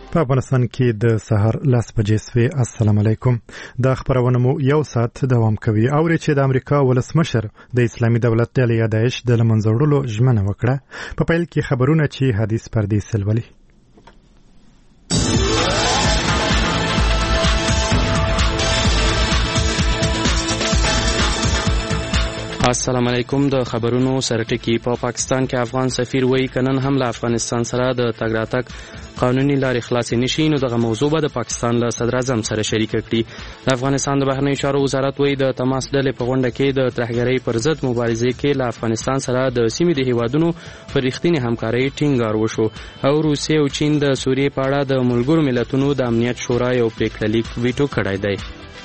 په افغانستان کې د سحر 10 بجې سوي. السلام علیکم. د خبرونه مو یو ساعت دوام کوي. اوري چې د امریکا ولسمشر د اسلامي دولت د داعش د لمنځوړلو ژمنه وکړه. په پیل کې خبرونه چې حدیث پردي سلولي. السلام علیکم. د خبرونو سرټکی. په پاکستان کې افغان سفیر وایي کنن هم له افغانستان سره د تګ راتګ قانوني لارې خلاصې نشي، نو دغه موضوع به د پاکستان له صدر اعظم سره شریک کړي. د افغانستان د بهرنیو چارو وزارت وایي د تماس ډلې په غونډه کې د ترهګرۍ پر ضد مبارزې کې له افغانستان سره د سیمې د هیوادونو پر رښتینې همکارۍ ټینګار وشو او روسیې او چین د سوریې په اړه د ملګرو ملتونو د امنیت شورا یو پریکړه لیک ویټو کړی دی.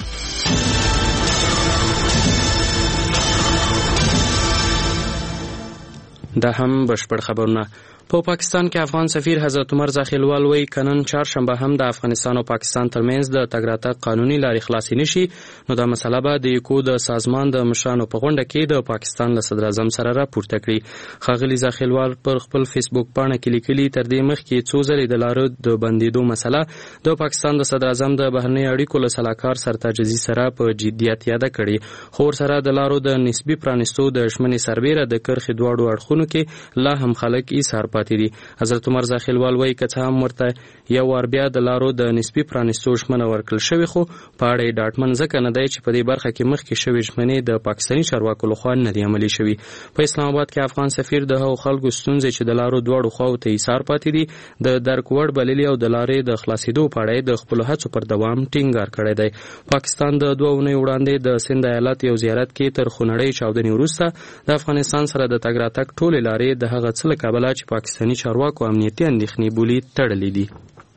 دا هم بشپړ خبرونه. په پاکستان کې افغان سفیر حضرت عمر زاخیلوال وایي کنن چهارشنبه هم د افغانستان او پاکستان ترمنځ د تګ راتګ قانوني لارې خلاصې نشي، نو دا مسله به د یکو د سازمان د مشرانو په غونډه کې د پاکستان له صدر اعظم سره راپورته کړي. ښاغلي زاخیلوال پر خپل فیسبوک پاڼه کې لیکلي تر دې مخکې څو ځلې د لارو د بندیدو مسله د پاکستان د صدر اعظم د بهرنی اړیکو له سلاکار سرتاج عزیز سره په جدیت یاد کړي، خو سره د لارو د نسبی پرانستو د ژمنې سربیره د کرخې دواړو اړخونو کې لا هم خلک ایثار پاتې دي. حضرت عمر زاخیلوال وایي که څه هم ورته یو وار بیا د لارو د نسبی پرانستو ژمنه ورکړل شوې، خو په اړه یې ډاډمن ځکه نه دی چې په دې برخه کې مخکې شوې ژمنې د پاکستاني چارواکو لخوا نه دي عملي شوي. په اسلام آباد کې افغان سفیر د هغو خلکو ستونزې چې د لارو دواړو خواو ته ایثار پاتې دي د درک وړ بللي او د لارې د خلاصېدو په اړه د خپلو هڅو پر دوام ټینګار کړی دی. پاکستان د 2 اونۍ وړاندې د سند ایالت یو زیارت کې تر خونړۍ چاودنې وروسته د افغانستان سره د تګ راتګ ټولې لارې د هغه څه له کبله چې پاکستاني چارواکو امنیتي اندېښنې بولي تړلې دي.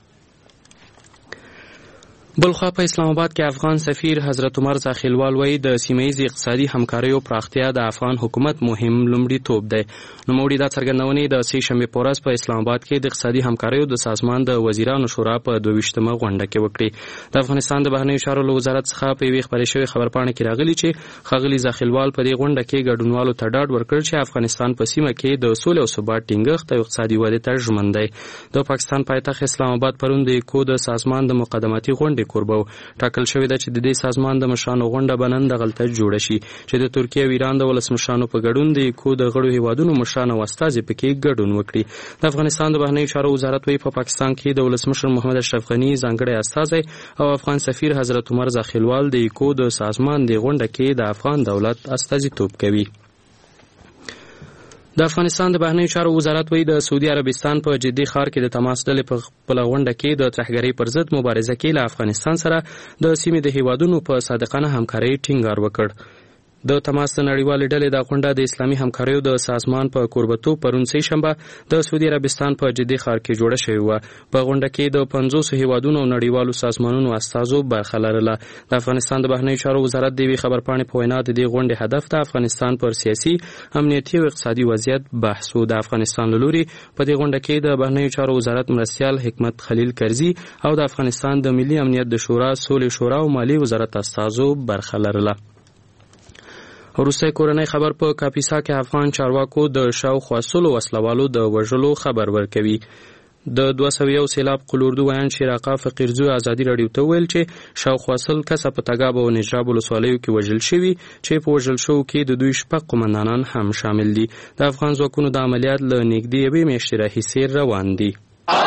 بلخوا په اسلام آباد کې افغان سفیر حضرت عمر زاخیلوال وایي د سیمه‌ییز اقتصادي همکاریو پراختیا د افغان حکومت مهم لومړیتوب دی. نوموړي دا څرګندونې د سې شنبې په ورځ په اسلام آباد کې د اقتصادي همکاریو د سازمان د وزیرانو شورا په 22مه غونډه کې وکړې. د افغانستان د بهرنیو چارو وزارت څخه په یوې خبرې شوې خبرپاڼه کې راغلي چې ښاغلي زاخیلوال په دې غونډه کې ګډونوالو ته ډاډ ورکړ چې افغانستان په سیمه کې د سولې او ثبات ټینګښت او اقتصادي ودې ته ژمن دی. د پاکستان پایتخت اسلام آباد پرون د کو د سازمان د مقدماتي غونډې کوربه ټاکل شوې ده چې د دې سازمان د مشرانو غونډه به نن دغلته جوړه شي چې د ترکیه او ایران د ولسمشرانو په ګډون د کو د غړو هیوادونو مشران او استازي پکې ګډون وکړي. د افغانستان د بهرنیو چارو وزارت وایي په پاکستان کې د ولسمشر محمد اشرف غني ځانګړی استازی او افغان سفیر حضرت عمر زاخیلوال د کو د سازمان د غونډه کې د افغان دولت استازیتوب کوي. د افغانستان د بهرنیو چارو وزارت وایي د سعودي عربستان په جدي ښار کې د تماس ډلې په خپله غونډه کې د ترهګرۍ پر ضد مبارزه کې له افغانستان سره د سیمې د هیوادونو په صادقانه همکارۍ ټینګار وکړ. د تماس د نړیوالې ډلې دا غونډه د اسلامي همکاریو د سازمان په کوربتوب پرون سې شنبه د سعودي عربستان په جدي ښار کې جوړه شوې وه. په غونډه کې د 500 هیوادونو او نړیوالو سازمانونو استازو برخه لرله. د افغانستان د بهرنیو چارو وزارت د یوې خبرپاڼې په وینا د دې غونډې هدف د افغانستان پر سیاسي، امنیتي او اقتصادي وضعیت بحث و. د افغانستان له لوري په دې غونډه کې د بهرنیو چارو وزارت مرستیال حکمت خلیل کرزي او د افغانستان د ملي امنیت د شورا، سولې شورا او مالی وزارت استازو برخه لرله. وروستی کورنۍ خبر په کاپیسا کې افغان چارواکو د شاوخوا 100 وسلوالو د وژلو خبر ورکوي. د 201 سیلاب قلوردو ویان شیراقه فقیرزو ازادي راډیو ته ویل چې شاوخوا 100 کسه په تګاب او نجراب ولسوالیو کې وژل شوي چې په وژل شوو کې د دوی 6 قومندانان هم شامل دي. د افغان ځواکونو د عملیات له نږدې یوې میاشتې راهیسې روان دي.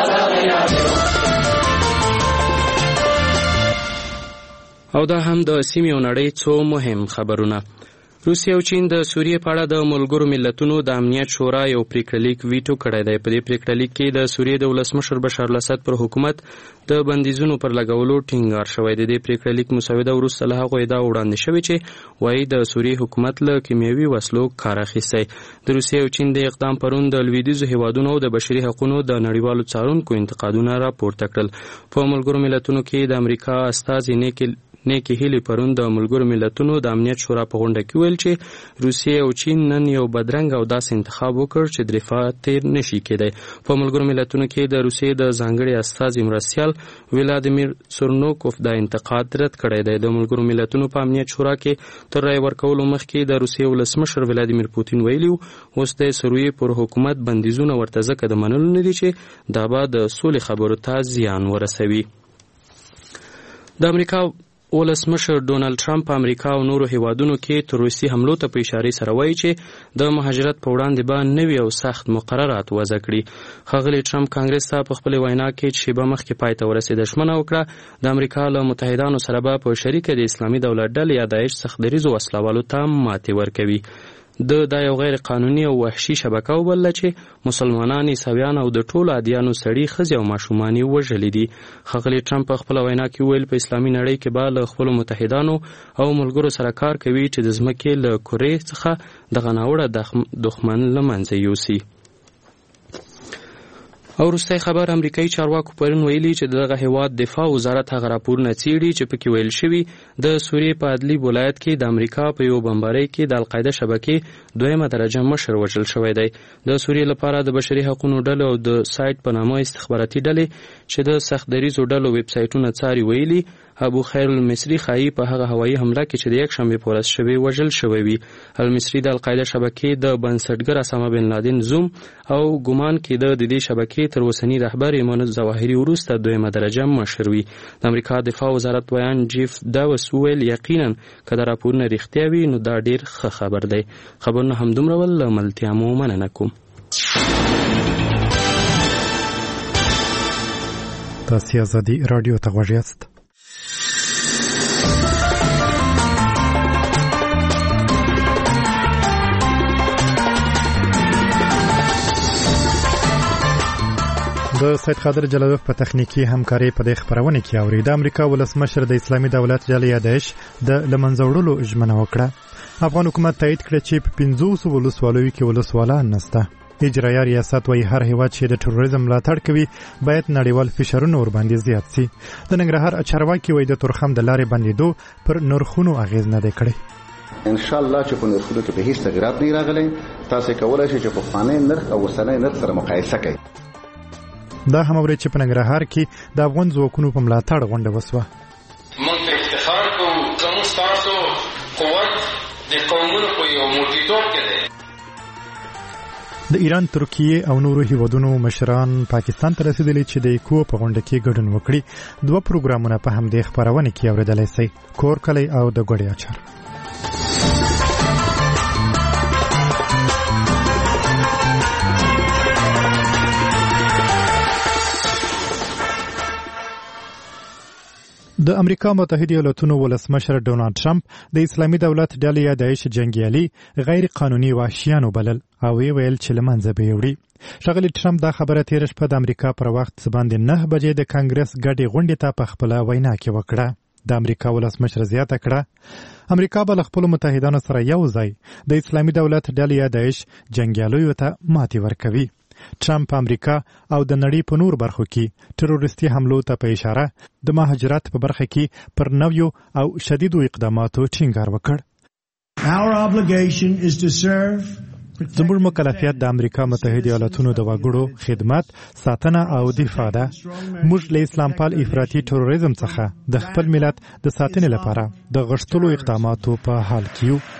او دا هم د سیمې او نړۍ څو مهم خبرونه. روسیه او چین د سوریې په اړه د ملګرو ملتونو د امنیت شورا یو پریکړه لیک ویټو کړی دی. په دې پریکړه لیک کې د سوریې د ولسمشر بشار الاسد پر حکومت د بندیزونو پر لګولو ټینګار شوی دی. د پریکړه لیک مسوده وروسته له هغو ادعا وړاندې شوې چې وایي د سوریې حکومت له کیمیاوي وسلو کار اخیستی. د روسیې او چین د اقدام پرون د لویدیځو هیوادونو او د بشري حقوقو د نړیوالو څارونکو انتقادونه راپورته کړل. په ملګرو ملتونو کې د امریکا استازي نیکی هیلي پرون د ملګرو ملتونو د امنیت شورا په غونډه کې ویل چې روسیې او چین نن یو بدرنګ او داسې انتخاب وکړ چې د رفاه تیر نشي کېدی. په ملګرو ملتونو کې د روسیې د ځانګړي استازي مرستیال ولادیمیر سورنوکوف دا انتقاد رد کړی دی. د ملګرو ملتونو په امنیت شورا کې تر رای ورکولو مخکې د روسیې ولسمشر ولادیمیر پوتین ویلي اوس د سوریې پر حکومت بندیزونه ورته ځکه د منلو نه دي چې دا به د سولې خبرو ته زیان ورسوي. د امریکا ولسمشر ډونالد ټرمپ په امریکا او نورو هیوادونو کې تروریستي حملو ته په اشارې سره وایي چې د مهاجرت په وړاندې به نوي او سخت مقررات وضع کړي. ښاغلي ټرمپ کانګرس ته په خپلې وینا کې چې شیبه مخکې پای ته ورسېده ژمنه وکړه د امریکا له متحدانو سره به په شریکه د اسلامي دولت ډلې یا داعش څخه دریځو وسلوالو ته ماتې ورکوي. دا یو غیر قانوني او وحشي شبکه وبلله چې مسلمانان، عیسویان او د ټولو ادیانو سړي، ښځې او ماشومان یې وژلي دي. ښاغلي ټرمپ په خپله وینا کې وویل په اسلامي نړۍ کې به له خپلو متحدانو او ملګرو سره کار کوي چې د ځمکې له کرې څخه دغه ناوړه دښمن له منځه یوسي. او وروستی خبر، امریکایي چارواکو پرون ویلي چې دغه هیواد دفاع وزارت هغه راپورونه څیړي چې پکې ویل شوي د سوریې په ادلیب ولایت کې د امریکا په یو بمبارۍ کې د القاعده شبکې 2 درجه مشر وژل شوی دی. د سوریې لپاره د بشري حقوقو ډلې او د سایټ په نامه استخباراتي ډلې چې د سخت دریځو ډلو ویب سایټونه څاري ویلي ابو خیر المصری خایي په هغه هوایي حمله کې چې د یک شنبې په ورځ شوې وژل شوی وي. المصری د القاعده شبکې د بنسټګر اسامه بن لادن زوم او ګمان کېده د دې شبکې تر اوسني رهبر ایمان ظواهري وروسته 2 درجه مشر وي. د امریکا دفاع وزارت ویان جیف داوس ویل یقینا که دا راپورونه رښتیا وي نو دا ډیر ښه خبر دی. خبرونه همدومره ول، له ملتیا مو مننه کوم. تاسو ازادي رادیو ته غوږ یاست. د سید قادر جلالوف په تخنیکی همکاري په دې خبرونه کې اوري. د امریکا ولسمشر د اسلامي دولت ډلې یا داعش د لمنځوړلو ژمنه وکړه. افغان حکومت تایید کړ چې په 500 ولسوالیو کې ولسوالان نشته. اجرایي ریاست وايي هر هیواد چې د تروریزم ملاتړ کوي باید نړیوال فشارونه ور باندې زیات شي. د ننګرهار چارواکي وايي د تورخم د لارې بندیدو پر نرخونو اغیز نه دی کړی. ان شاء الله چې په نرخونو کې به هیڅ تغیرات نه راغلي. تاسو کولای شئ چې په فاني نرخ او وسنۍ نرخ سره مقایسه کړئ. دا هم اوري چې په ننګرهار کې د افغان ځواکونو په ملاتړ غونډه وسوه. موږ افتخار کوو زموږ تاسو قوت د قومونو په یو موټیتوب کې دی. د ایران، ترکیه او نورو هیوادونو مشران پاکستان ته رسیدلي چې د ایکو په غونډه کې ګډون وکړي. 2 پروګرامونه په همدې خبرونه کې اوریدلای شئ. کور کلی او د ګوړې اچار. د امریکا متحده ایالاتونو ولسمشر ډونالد ټرمپ د اسلامي دولت ډلې یا داعش جنگیالي غیر قانوني وحشیان وبلل او ویل چې لمنځه به یوړي. ښاغلي ټرمپ دا خبره تیر شپه د امریکا پر وخت باندې 9 بجې د کانګرس ګډې غونډې ته په خپل وینا کې وکړه. د امریکا ولسمشر زیاته کړه امریکا به خپل متحدانو سره یو ځای د اسلامي دولت ډلې یا داعش جنگیالیو ته ماتې ورکوي. ټرمپ امریکا او د نړۍ په نور برخو کې تروریستي حملو ته په اشاره د مهاجرت په برخه کې پر نویو او شدیدو اقداماتو ټینګار وکړ. زموږ مکلفیت د امریکا متحده ایالاتونو د وګړو خدمت، ساتنه او دفاع ده. موږ له اسلام پال افراطي تروریزم څخه د خپل ملت د ساتنې لپاره د غښتلو اقداماتو په حال کې یو.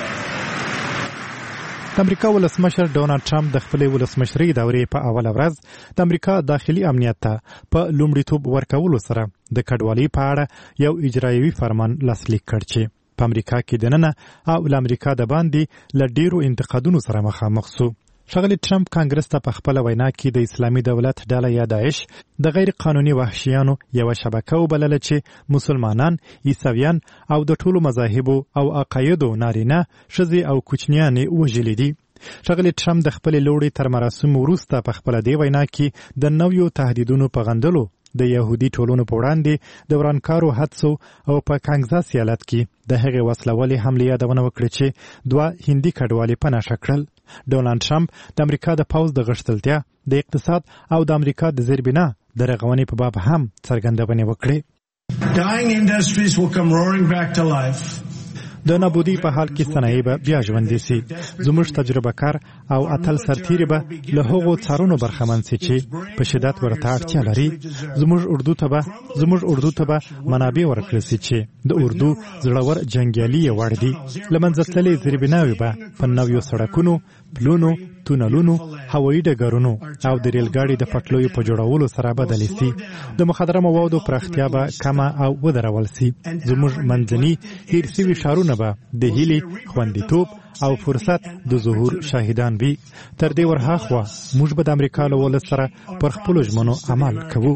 د امریکا ولسمشر ډونالد ټرمپ د خپل ولسمشرۍ دورې په اوله ورځ د امریکا داخلي امنیت ته په لومړیتوب ورکولو سره د کډوالۍ په اړه یو اجرایوي فرمان لاسلیک کړ چې په امریکا کې دننه او له امریکا د باندې له ډیرو انتقادونو سره مخامخ شو. ښاغلي ټرمپ کانګرس ته په خپل وینا کې د اسلامي دولت ډله یا داعش د غیر قانوني وحشیانو یو شبکه وبلله چې مسلمانان، عیسویان او د ټولو مذاهبو او عقایدو نارینه، ښځې او کوچنیان وژلي دي. ښاغلي ټرمپ د خپل لوړې تر مراسمو وروسته په خپل دی وینا کې د نویو تهدیدونو په غندلو د يهودي ټولنو په وړاندې د ورانکارو حادثو او په کانګزاس ایالت کې د هغې وسلوالې حملې یادونه وکړه چې 2 هندي کډوالې په نښه کړل. ډونالد ټرمپ د امریکا د پوځ د غښتلتیا، د اقتصاد او د امریکا د زیربنا د رغونې په باب هم څرګندونې وکړې. Dying industries will come roaring back to life. د نابودی په حال کې صنایع به بیا ژوندي سي. زموږ تجربه کار او اتل سرتیري به له هغو څارونو برخمن سي چې په شدت ورته اړتیا لري. زموږ اردو ته به منابع ورکړل سي چې د اردو زړور جنګیالي یې وړ دي. له منځه تللې زیربناوې به په نویو سړکونو، پلونو، تونلونو، هوایي ډګرونو او د ریل ګاډي د پټلیو په جوړولو سره بدلې سي. د مخدره موادو پراختیا به کمه او ودرول سي. زموږ منځني هیر سوي ښارونه به د هیلې، خوندیتوب او فرصت د ظهور شاهدان وي. تر دې ورهاخوا موږ به د امریکا له ولس سره پر خپلو ژمنو عمل کوو.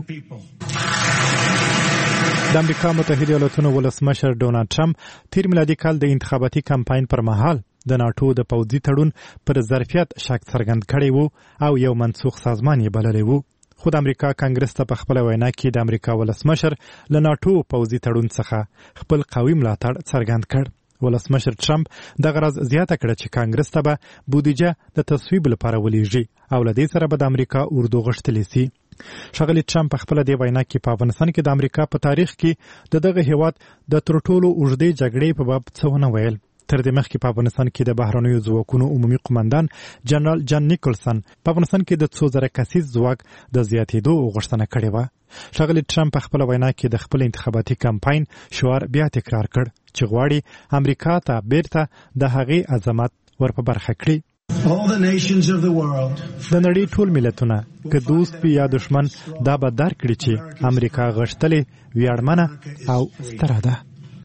د امریکا متحده ایالاتونو ولسمشر ډونالډ ټرمپ تیر میلادي کال د انتخاباتي کمپاین پر مهال د ناټو د پوځي تړون پر ظرفیت شک څرګند کړی وو او یو منسوخ سازمان یې بللی وو. خو د امریکا کانګرس ته په خپله وینا کې د امریکا ولسمشر له ناټو پوځي تړون څخه خپل قوي ملاتړ څرګند کړ. ولسمشر ټرمپ دغه راز زیاته کړه چې کانګرس ته به بودیجه د تصویب لپاره ولیږي او له دې سره به د امریکا اردو غښتلی سي. ښاغلي ټرمپ په خپله دې وینا کې په افغانستان کې د امریکا په تاریخ کې د دغه هیواد د تر ټولو اوږدې جګړې په باب څه ونه ویل. تر دې مخکې په افغانستان کې د بهرنیو ځواکونو عمومي قومندان جنرال جان نیکلسن په افغانستان کې د 2,000 کسیز ځواک د زیاتېدو غوښتنه کړې وه. ښاغلي ټرمپ په خپله وینا کې د خپل انتخاباتي کمپاین شعار بیا تکرار کړ چې غواړي امریکا ته بیرته د هغې عظمت ور په برخه کړي. د نړۍ ټول ملتونه که دوست وي یا دشمن دا به درک کړي چې امریکا غښتلې، ویاړمنه او ستره ده.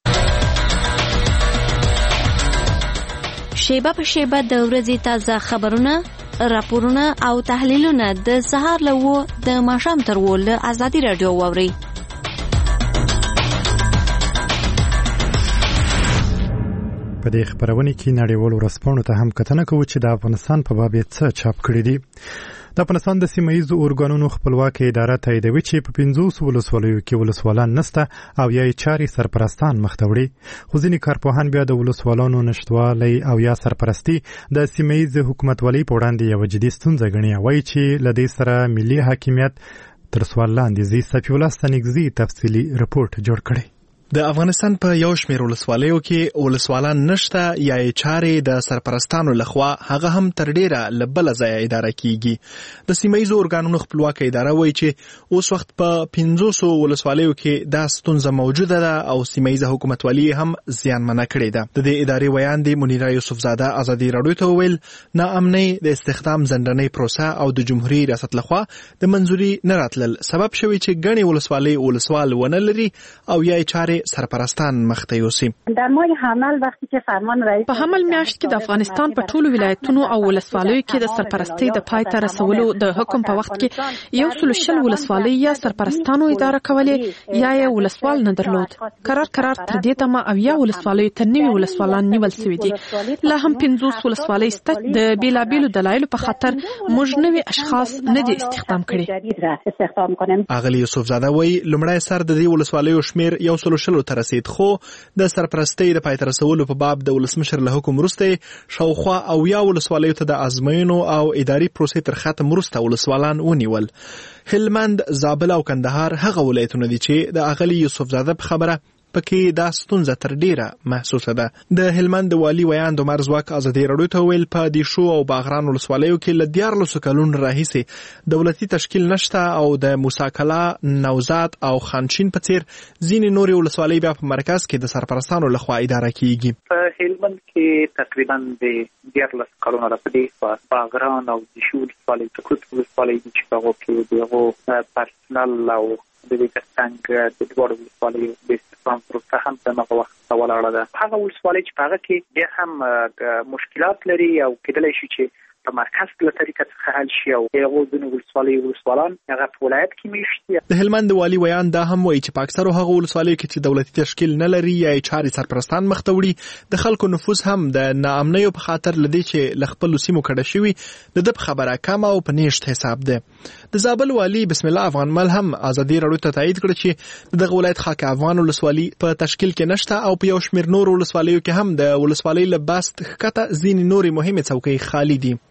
شیبه په شیبه د ورځې تازه خبرونه، راپورونه او تحلیلونه د سهار له 9 د ماښام تر 10 له ازادي راډیو واورئ. په دې خبرونه کې نړیوال ورځپاڼو ته هم کتنه کوو چې د افغانستان په باب څه چاپ کړی دي. د افغانستان د سیمه‌ییزو ارګانونو خپلواکي اداره تاییدوي چې په 500 ولسوالیو کې ولسوالان نشته او یا چاري سرپرستان مخ ته وړي. خو ځینې کارپوهان بیا د ولسوالانو نشټوالي او یا سرپرستی د سیمه‌ییزو حکومتولۍ په وړاندې یو جدي ستونزه ګڼي. وایي چې له دې سره ملي حاکمیت تر سوال لاندې ځي. صفي الله ستنګزي تفصیلي رپورټ جوړ کړی. د افغانستان په یو شمېر ولسوالیو کې ولسوالان نشته یا چارې د سرپرستانو لخوا هغه هم تر ډیره له بله ځایه اداره کیږي. د سیمه‌ییزو ارګانونو خپلواکه اداره وایي چې اوس وخت په 500 ولسوالیو کې دا ستونزه موجوده ده او سیمه‌ییزه حکومتولي هم زیانمنه کړې ده. د دې ادارې ویان دی منیره یوسفزاده ازادي راډیو ته وویل ناامنۍ د استخدام ځنډنۍ پروسه او د جمهوریت ریاست لخوا د منځوري نه راتلل سبب شوی چې ګڼې ولسوالۍ ولسوال ونه لري او یا چارې سرپرستان مخته یوسي. در ماه حمل وقتی که فرمان رئیس په حمل میاشت کې د افغانستان په ټولو ولایتونو او ولسوالیو کې د سرپرستۍ د پای ته رسولو د حکم په وخت کې 160 ولسوالۍ یا سرپرستانو اداره کولې یا یې ولسوال نه درلود. قرار تر دې تمه او یا ولسوالیو ته نوي ولسوالان نیول شوي دي. لا هم 500 ولسوالۍ ست د بیلابیلو دلایلو په خاطر موږ نوي اشخاص نه دي استخدام کړي. اغلی یوسفزاده وایي لومړی سر د دې ولسوالیو شمیر 160 ته رسید خو د سرپرستۍ د پای ته رسولو په باب د ولسمشر له حکم وروسته شاوخوا او یا ولسوالیو ته د ازموینو او اداري پروسې تر ختم وروسته ولسوالان ونیول. هلمند، زابل او کندهار هغه ولایتونه دي چې د اغلی یوسفزاده په خبره پکې دا ستونزه تر ډیره محسوسه ده. د هلمند والی ویان د مرزواک ازادي راډیو ته ویل په دیشو او باغران ولسوالیو کې ل 14 کلونو راهیسې دولتي تشکیل نشته او د موسی کلا، نوزاد او خانشین په څیر ځینې نورې ولسوالۍ بیا په مرکز کې د سرپرستانو لخوا اداره کیږي. په هلمند کې تقریبا د 14 کلونو راپدې باغران او دیشو ولسوالۍ تکوت ولسوالۍ چې هغه کې دغه پرسنل او د دې څنګه د دوه ولسوالیو د استخدام پروسه هم په هغه وخت ولاړه ده. هغه ولسوالۍ چې هغه کې ډېر هم مشکلات لري او کېدلی شي چې په مرکز له طریقه څخه حل شي او هغه د ولسوالان هغه په ولایت کې میشتي. د هلمند والی ویان دا هم وایي چې په اکثرو هغه ولسوالیو کې چې دولتي تشکیل نه لري یا چاري سرپرستان مخته وړي د خلکو نفوذ هم د ناامنیو په خاطر لدی چې لخپل سیمو کډه شوی د خبره کم او په نیشت حساب ده. د زابل والی بسم الله افغان مل هم ازادي راډیو ته تایید کړ چې د ولایت خاک افغان ولسوالۍ په تشکیل کې نشته او په یو شمېر نور ولسوالیو کې هم د ولسوالۍ لباست خکته ځینې نورې مهمه څوکۍ خالی دي.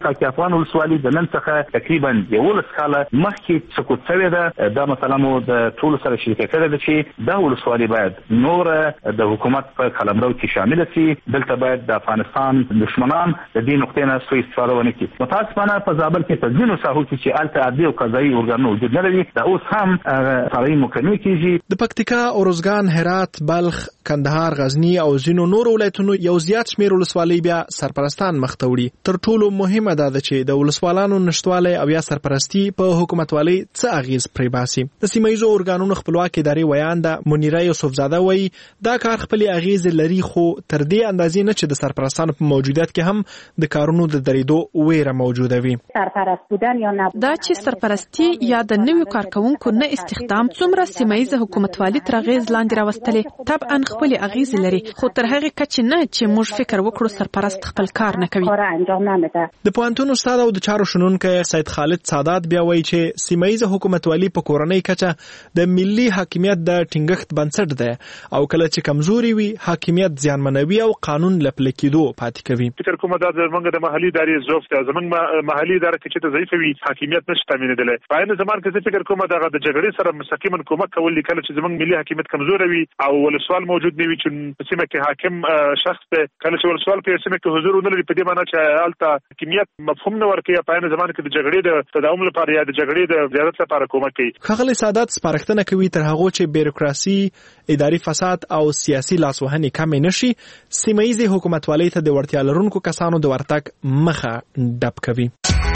کال کې افغان ولسوالي د نن څخه تقریبا 11 کاله مخکې سقوط شوې ده. دا مثلا مو د ټول سره شریکه کړې ده چې دا ولسوالي باید نور د حکومت په قلمرو کې شامل شي. دلته باید د افغانستان دشمنان د دې نقطې نه سوء استفاده ونه کړي. متاسفانه په زابل کې په ځینو ساحو کې چې الته عادي او قضایي ارګانونه وجود نه لري، دا اوس هم فرعي مکمل کیږي. د پکتیکا، اروزګان، هرات، بلخ، کندهار، غزنی او ځینو نور ولایتونو یو زیات شمیر ولسوالۍ بیا سرپرستان مخ ته وړي. تر ټولو مهمه ده چې د ولسوالانو نشټوالی او یا سرپرستی په حکومتوالۍ څه اغیز پرې باسي. د سیمایي ارګانونو خپلواک ادارې ویانده منیره یوسفزاده وایي دا کار خپل اغیز لري، خو تر دې اندازې نه چې د سرپرستانو په موجودیت کې هم د کارونو د درېدو ویره موجوده وي. سرپرست بودن یا نه دا چې سرپرستی یا د نویو کارکونکو نه استخدام څومره سیمایي حکومتوالي تر اغیز لاندې راوستلې، طبعا خپل اغیز لري، خو تر هغه کچ نه چې موږ فکر وکړو سرپرست خپل کار نه کوي. د پوهنتون استاد او د چارو شنونکو سید خالد سادات بیا وایي چې سیمایي حکومتوالي په کورنۍ کچه د ملي حاکمیت د ټینګښت بنسټ ده او کله چې کمزوري وي حاکمیت زیانمنوي او قانون لپاره کېدو پاتې کوي. فکر کوم دا زمونږ د محلي ادارې ضعف ده، زمونږ محلي اداره کې چې ضعیف وي حاکمیت نشي تامینېدلی. په عین زمان کې فکر کوم دا د جګړې سره مستقیما کومک کول کله چې زمونږ ملي حاکمیت کمزور وي او ولسوال موجود نه وي چې سیمه کې حاکم شخص ته کله چې ولسوال په سیمه کې حضور نه لري، په دې معنی چې الته حاکمیت مفهوم نه ورکوي. په عین زمان کې د جګړې د تداوم لپاره یا د جګړې د زیادت لپاره کومک کوي. خغلی سادات سپارښتنه کوي تر هغه چې بیروکراسي، اداري فساد او سیاسي لاسوهنې کم نشي، سیمایي حکومتوالۍ ته د وړتیا لرونکو کسانو د ورتګ مخه ډب کوي.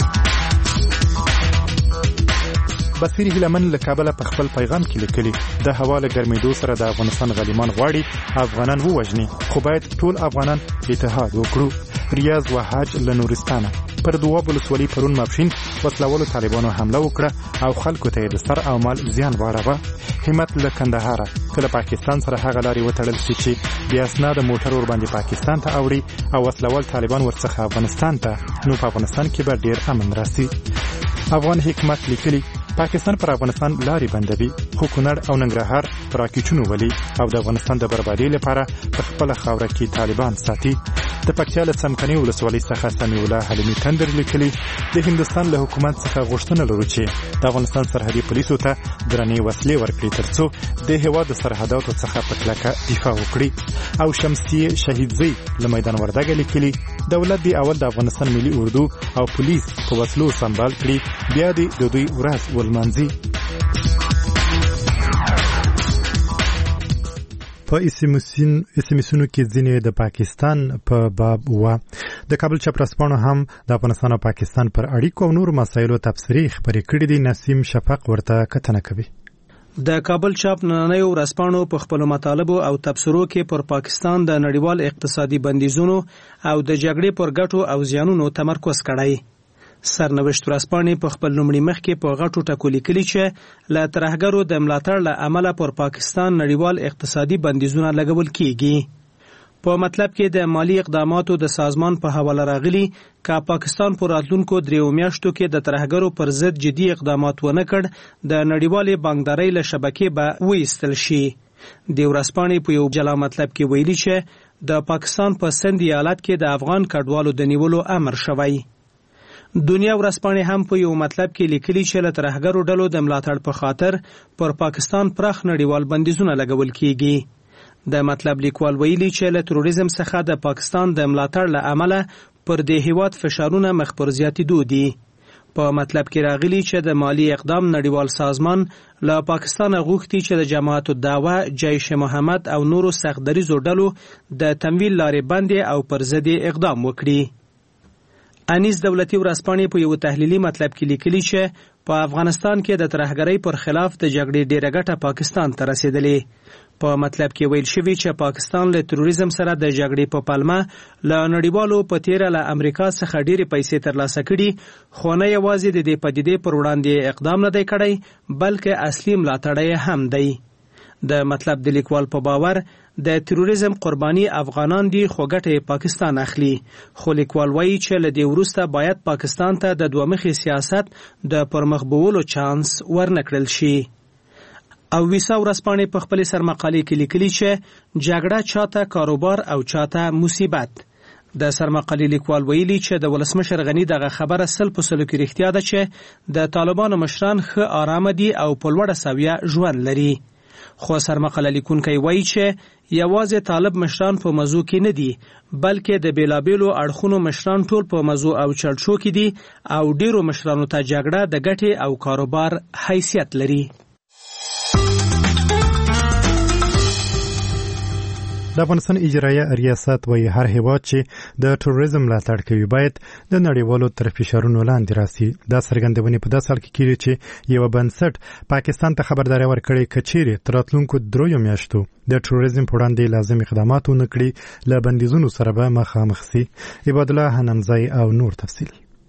بصیر هیلمن له کابل په خپل پیغام کې لیکلي د هوا له ګرمېدو سره د افغانستان غلیمان غواړي افغانان ووژني، خو باید ټول افغانان اتحاد وکړو. ریاض وحاج له نورستانه پر دواب ولسوالي پرون ماپښین وسلوالو طالبانو حمله وکړه او خلکو ته د سر او مال زیان واړوه. همت له کندهار کله پاکستان سره هغه لارې وتړل چې بیا اسناد موټر ور باندې پاکستان ته اوړي او وسلوال طالبان ورڅخه افغانستان ته، نو په افغانستان کې به ډیر امن راسي. افغان حکمت لیکلي پاکستان پر افغانستان لارې بندوي، خو کونړ او ننګرهار پر راکېټونو ولي او د افغانستان د بربادۍ لپاره په خپله خاوره کې طالبان ساتي. د پکتیا له څمکني ولسوالۍ څخه سمیع الله حلیمي تندر لیکلي د هندوستان له حکومت څخه غوښتنه لرو چې د افغانستان سرحدي پولیسو ته درنې وسلې ورکړي ترڅو د هېواد د سرحداتو څخه په کلکه دفاع وکړي. او شمسي شهیدزی له میدان وردګه لیکلي دولت دی اول د افغانستان ملي اردو او پولیس په وسلو سمبال کړي، بیا دی د دوی ورځ ولمانځي. په اسمسونو کې ځینې د پاکستان په باب و د کابل چپراسپانو هم د افغانستان او پاکستان پر اړیکو او نور مسایلو تبصرې خبرې کړې دي. نسیم شفق ورته کتنه کوي. د کابل چاپ نننۍ ورځپاڼو په خپلو مطالبو او تبصرو کې پر پاکستان د نړیوال اقتصادي بندیزونو او د جګړې پر ګټو او زیانونو تمرکز کړی. سرنوشت ورځپاڼې په خپل لومړي مخ کې په غټو ټکو لیکلي چې له ترهګرو د ملاتړ له امله پر پاکستان نړیوال اقتصادي بندیزونه لګول کیږي. په مطلب کې د مالی اقداماتو د سازمان په حواله راغلي که پاکستان په راتلونکو 3 میاشتو کې د ترهګرو پر ضد جدي اقدامات ونه کړ د نړیوالې بانکدارۍ له شبکې به وایستل شي. د ورځپاڼې په یو جلا مطلب کې ویلي چې د پاکستان په سند ایالت کې د افغان کډوالو د نیولو امر شوی. دنیا ورځپاڼې هم په یو مطلب کې لیکلي چې له ترهګرو ډلو د ملاتړ په خاطر پر پاکستان پراخ نړیوال بندیزونه لګول کیږي. د مطلب لیکوال ویلي چې له تروریزم څخه د پاکستان د ملاتړ له امله پر دې هیواد فشارونه مخ پر زیاتېدو دي. په مطلب کې راغلي چې د مالی اقدام نړیوال سازمان له پاکستان غوښتي چې د جماعت الدعوه، جیش محمد او نورو سختدریزو ډلو د تمویل لارې بندې او پر ضد اقدام وکړي. انیس دولتي ورځپاڼې په یو تحلیلي مطلب کې لیکلي چې په افغانستان کې د ترهګرۍ پر خلاف د جګړې ډیره ګټه پاکستان ته رسیدلې. په مطلب کې ویل شوی چې پاکستان له تروریزم سره د جګړې په پلمه له نړیوالو په تیره له امریکا څخه ډېرې پیسې ترلاسه کړي، خو نه یوازې د دې پدیدې پر وړاندې اقدام نه دی کړی بلکې اصلي ملاتړی هم دی. د مطلب د لیکوال په باور د تروریزم قرباني افغانان دي خو ګټه پاکستان اخلي. خو لیکوال وایي چې له دې وروسته باید پاکستان ته د دوه مخي سیاست د پرمخ بولو چانس ورنکړل شي. او ویسا ورځپاڼې په خپل سرمقالې کې لیکلي چې جګړه چاته کاروبار او چاته مصیبت. د سرمقالې لیکوال ویلي چې د ولسمشر غني دغه خبره 100% کې رښتیا ده چې د طالبانو مشران ښه آرام دي او په لوړه سویه ژوند لري. خو سرمقاله لیکونکی وایي چې یوازې طالب مشران په موضوع کې نه دي بلکې د بیلابیلو اړخونو مشران ټول په موضوع او چړچو کې دي او ډیرو مشرانو ته جګړه د ګټې او کاروبار حیثیت لري. د افغانستان اجرایه ریاست وایي هر هیواد چې د ټوریزم ملاتړ کوي باید د نړیوالو تر فشارونو لاندې راسي. دا څرګندونې په داسې حال کې کیږي چې یو بنسټ پاکستان ته خبرداري ورکړې چې چیرې تر راتلونکو 3 میاشتو د ټوریزم په وړاندې لازم اقدامات ونه کړي له بندیزونو سره به مخامخ سي. عباد الله حنمزای او نور تفصیل.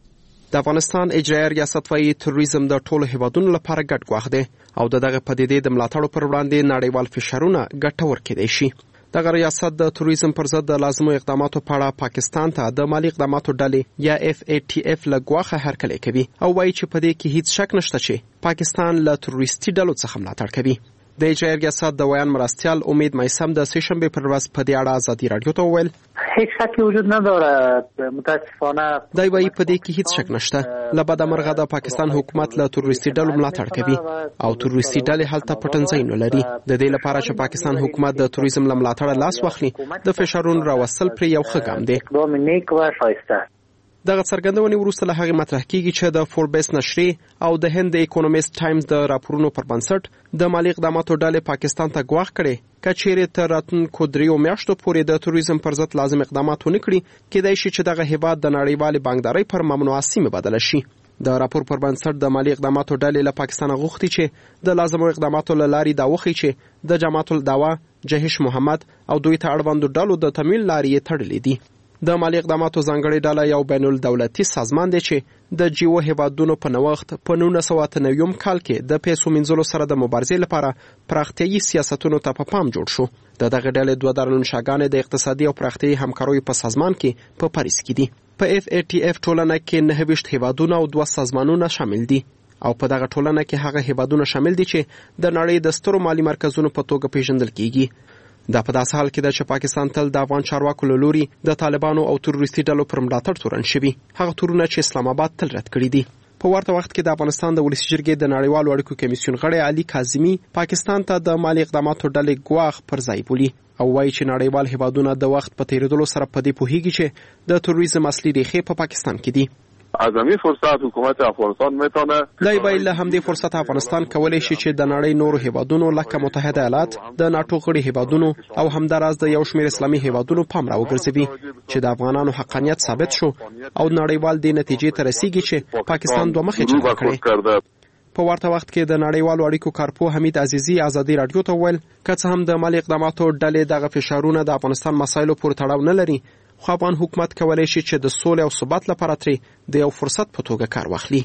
د افغانستان اجرایه ریاست وایي ټوریزم د ټولو هیوادونو لپاره ګډ ګواښ دی او دغه پدیدې د ملاتړ پر وړاندې نړیوال فشارونه ګټور کېدای شي. دغه ریاست د ټوریزم پر ضد د لازمو اقداماتو په اړه پاکستان ته د مالی اقداماتو ډلې یا FATF له ګواښه هرکلی کوي او وایي چې په دې کې هیڅ شک نشته چې پاکستان له تروریستي ډلو څخه ملاتړ کوي. د اجرایه ریاست د ویان مرستیال امید میسم د سه شنبه پر ورځ په دې اړه ازادي رادیو ته وویل هیڅ شک وجود نداره متاسفانه دا وایي په دې کې هیڅ شک نشته له مرغه د پاکستان حکومت له تروریستي ډلو ملاتړ کوي او تروریستي ډلې هلته پټنځای نه لري. د دې لپاره چې پاکستان حکومت د تروریزم له ملاتړ لاس واخلي د فشارونو راوستل پر یو ښه ګام دی. اقدام نیک و شایسته. دغه څرګندونې وروسته له هغې مطرح کیږي چې د فوربس نشرې او د هند اکونومیست ټایمز د راپورونو پر بنسټ د مالی اقداماتو ډلې پاکستان ته ګواښ کړي چې چیرې تر راتلونکو 3 میاشتو پورې د تروریزم پر ضد لازم اقدامات ونه کړي کېدای شي چې دغه هیواد د نړیوالې بانکدارۍ پر ممنوعه سیمه بدله شي. د راپور پر بنسټ د مالی اقداماتو ډلې له پاکستان غوښتي چې د لازمو اقداماتو له لارې دا وښيي چې د جماعت الدعوه، جهش محمد او دوی ته اړوندو ډلو د تمویل لارې یې تړلې دي. د مالی اقداماتو ځانګړې ډله یو بین الدولتي سازمان دی چې د جیو هیوادونو په نوښت په 1998 کال کې د پیسو منځلو سره د مبارزې لپاره پراختیایي سیاستونو ته په پام جوړ شو. د دغه ډلې 2 دارالانشاګانې د اقتصادي او پراختیایي همکاریو په سازمان کې په پاریس کې دي. په FATF ټولنه کې 29 هیوادونه او 2 سازمانونه شامل دي او په دغه ټولنه کې هغه هیوادونه شامل دي چې د نړۍ د سترو مالی مرکزونو په توګه پیژندل کیږي. دا په داسې حال کې ده چې پاکستان تل د افغان چارواکو له لوري د طالبانو او تروریستي ډلو پر ملاتړ تورن شوي، هغه تورونه چې اسلام آباد تل رد کړي دي. په ورته وخت کې د افغانستان د ولسي جرګې د نړیوالو اړیکو کمیسیون غړی علي کاظمي پاکستان ته د مالی اقداماتو ډلې ګواښ پر ځای بولي او وایي چې نړیوال هیوادونه د وخت په تیریدلو سره په دې پوهیږي چې د تروریزم اصلي ریښې په پاکستان کې دي. از همین فرصت حکومت افغانستان میتونه دای ویل همدې فرصت افغانستان کولای شي چې د نړۍ نورو هیوادونو لکه متحده ایالات، د ناتو غړي هیوادونو او همداراز د یو شمېر اسلامي هیوادونو پام راوګرځوي چې د افغانانو حقانیت ثابت شو او نړیوال دې نتیجې ته رسیږي چې پاکستان دوه مخې چلند کړی. په ورته وخت کې د نړیوالو اړیکو کارپو حمید عزیزي ازادي رادیو ته ویل که څه هم د مالی اقداماتو ډلې دغه فشارونه د افغانستان مسایلو پورې تړاو نه لري، خو افغان حکومت کولای شي چې د سولې او ثبات لپاره ترې د یو فرصت په توګه کار واخلي.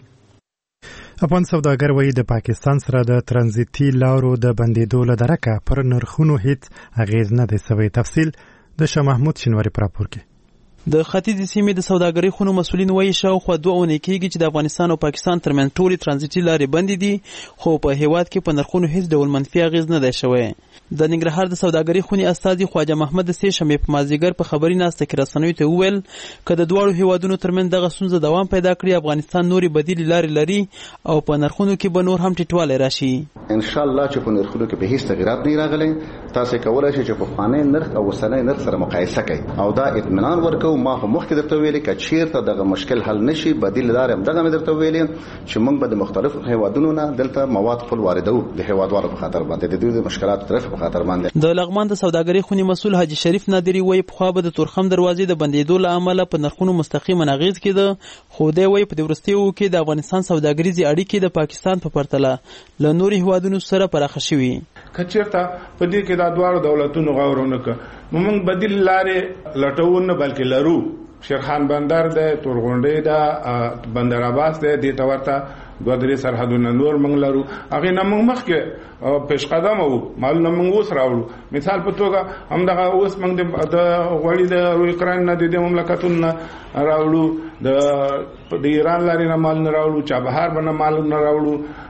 افغان سوداګر وایي د پاکستان سره د ترانزیتي لارو د بندیدو له درکه پر نرخونو هیڅ اغیز نه دی شوی. تفصیل د شاه محمود شینواری په راپور کې. د ختیځ سیمې د سوداګرۍ خونو مسؤلین وایي شاوخوا 2 اونۍ کېږي چې د افغانستان او پاکستان ترمنځ ټولې ترانزیتي لارې بندې دي، خو په هیواد کې په نرخونو هیڅ ډول منفي اغیز نه دی شوی. د ننګرهار د سوداګرۍ خونې استازي خواجه محمد د سه شنبې په مازدیګر په خبري ناسته کې رسنیو ته وویل که د دواړو هیوادونو ترمنځ دغه ستونزه دوام پیدا کړي، افغانستان نورې بدیلې لارې لري او په نرخونو کې به نور هم ټیټوالی راشي. ان شاء الله چې په نرخونو کې به هیڅ تغیرات نه راغلي، تاسو کولای شئ چې په پخوانی نرخ او اوسنی نرخ سره مقایسه کړئ او دا اطمینان ورکو. ما هم مخکې درته ویلي که چیرته دغه مشکل حل نشي، بدیل لارې هم دغه مې درته ویلي چې موږ به د مختلفو هیوادونو نه دلته مواد خپل واردو د هیوادوالو په خاطر باندې د دوی د مشکلاتو طرف په خاطر باندې. د لغمان د سوداګرۍ خونې مسؤل حاجی شریف نادری وایي پخوا به د تورخم دروازې د بندیدو له امله په نرخونو مستقیما اغیز کېده، خو دی وایي په دې وروستیو کې د افغانستان سوداګریزې اړیکې د پاکستان په پرتله له نورو هیوادونو سره پراخه شوي. که چېرته په دې کې د دواړو دولتونو غور ونه کړه نو موږ بدیل لارې لټو نه بلکې لرو. شیرخان بندر ده، تورغونډۍ ده، بندر عباس ده، دې ته ورته 2-3 سرحدونه نور موږ لرو. هغې نه موږ مخکې پیش قدمه وو، مالونه موږ اوس راوړو. مثال په توګه همدغه اوس موږ د غوړي د یوکراین نه د دې مملکتونو نه راوړو، د ایران لارې نه مالونه راوړو، چابهار به نه مالونه راوړو،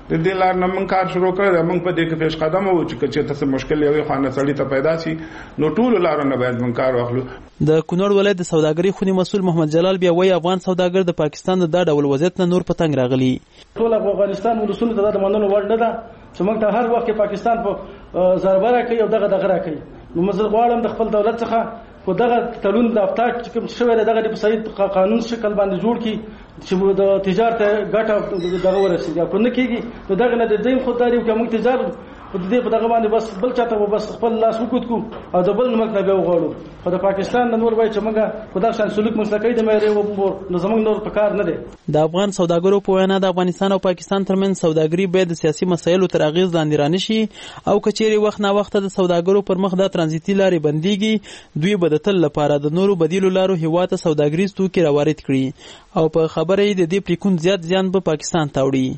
د دې لار نه موږ کار شروع کړ موږ په دې کې پیش قدم وو چې تاسو مشکل یوې خانه سړی ته پیدا شي نو ټول لارونه باید موږ کار واخلو. د کونړ ولایت د سوداګرۍ خونی مسؤل محمد جلال بیا وایي افغان سوداګر د پاکستان د ډول وضعیت نه نور په تنګ راغلي. ټول افغانستان ولسونو ته د منلو وړ نه ده چې موږ ته هر وخت پاکستان په ضربه راکوي او دغه راکوي. نو موږ غواړم د خپل دولت څخه خو دغه تړون د افتاق چې کوم شوی دغه په صحیح قانون شکل باندې جوړ کی چې د تجارت ګټه دغه ورسیږي او نه کیږي نو دغه نه د دین خودداري او کوم تجارت په دې په دغه باندې بس بل چاته بس خپل لاس وکوت کو او د بل ملک نه به وغواړو خو د پاکستان د نور وای چې موږ خدای شان سلوک مسلکي د مېره و نو زمونږ نور په کار نه دی. د افغان سوداګرو په وینا د افغانستان او پاکستان ترمنځ سوداګري باید د سیاسي مسایلو تر اغیز لاندې رانشي او کچېری وخت نه وخت د سوداګرو پر مخ د ترانزیتي لارې بنديږي دوی به د تل لپاره د نورو بدیلو لارو هیواد ته سوداګریز توکي راوارد کړي او په خبره یې د دې پریکون زیات زیان په پاکستان ته وړي.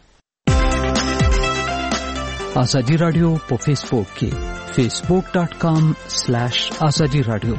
آزادی رادیو په فیسبوک کې facebook.com/azadi radio.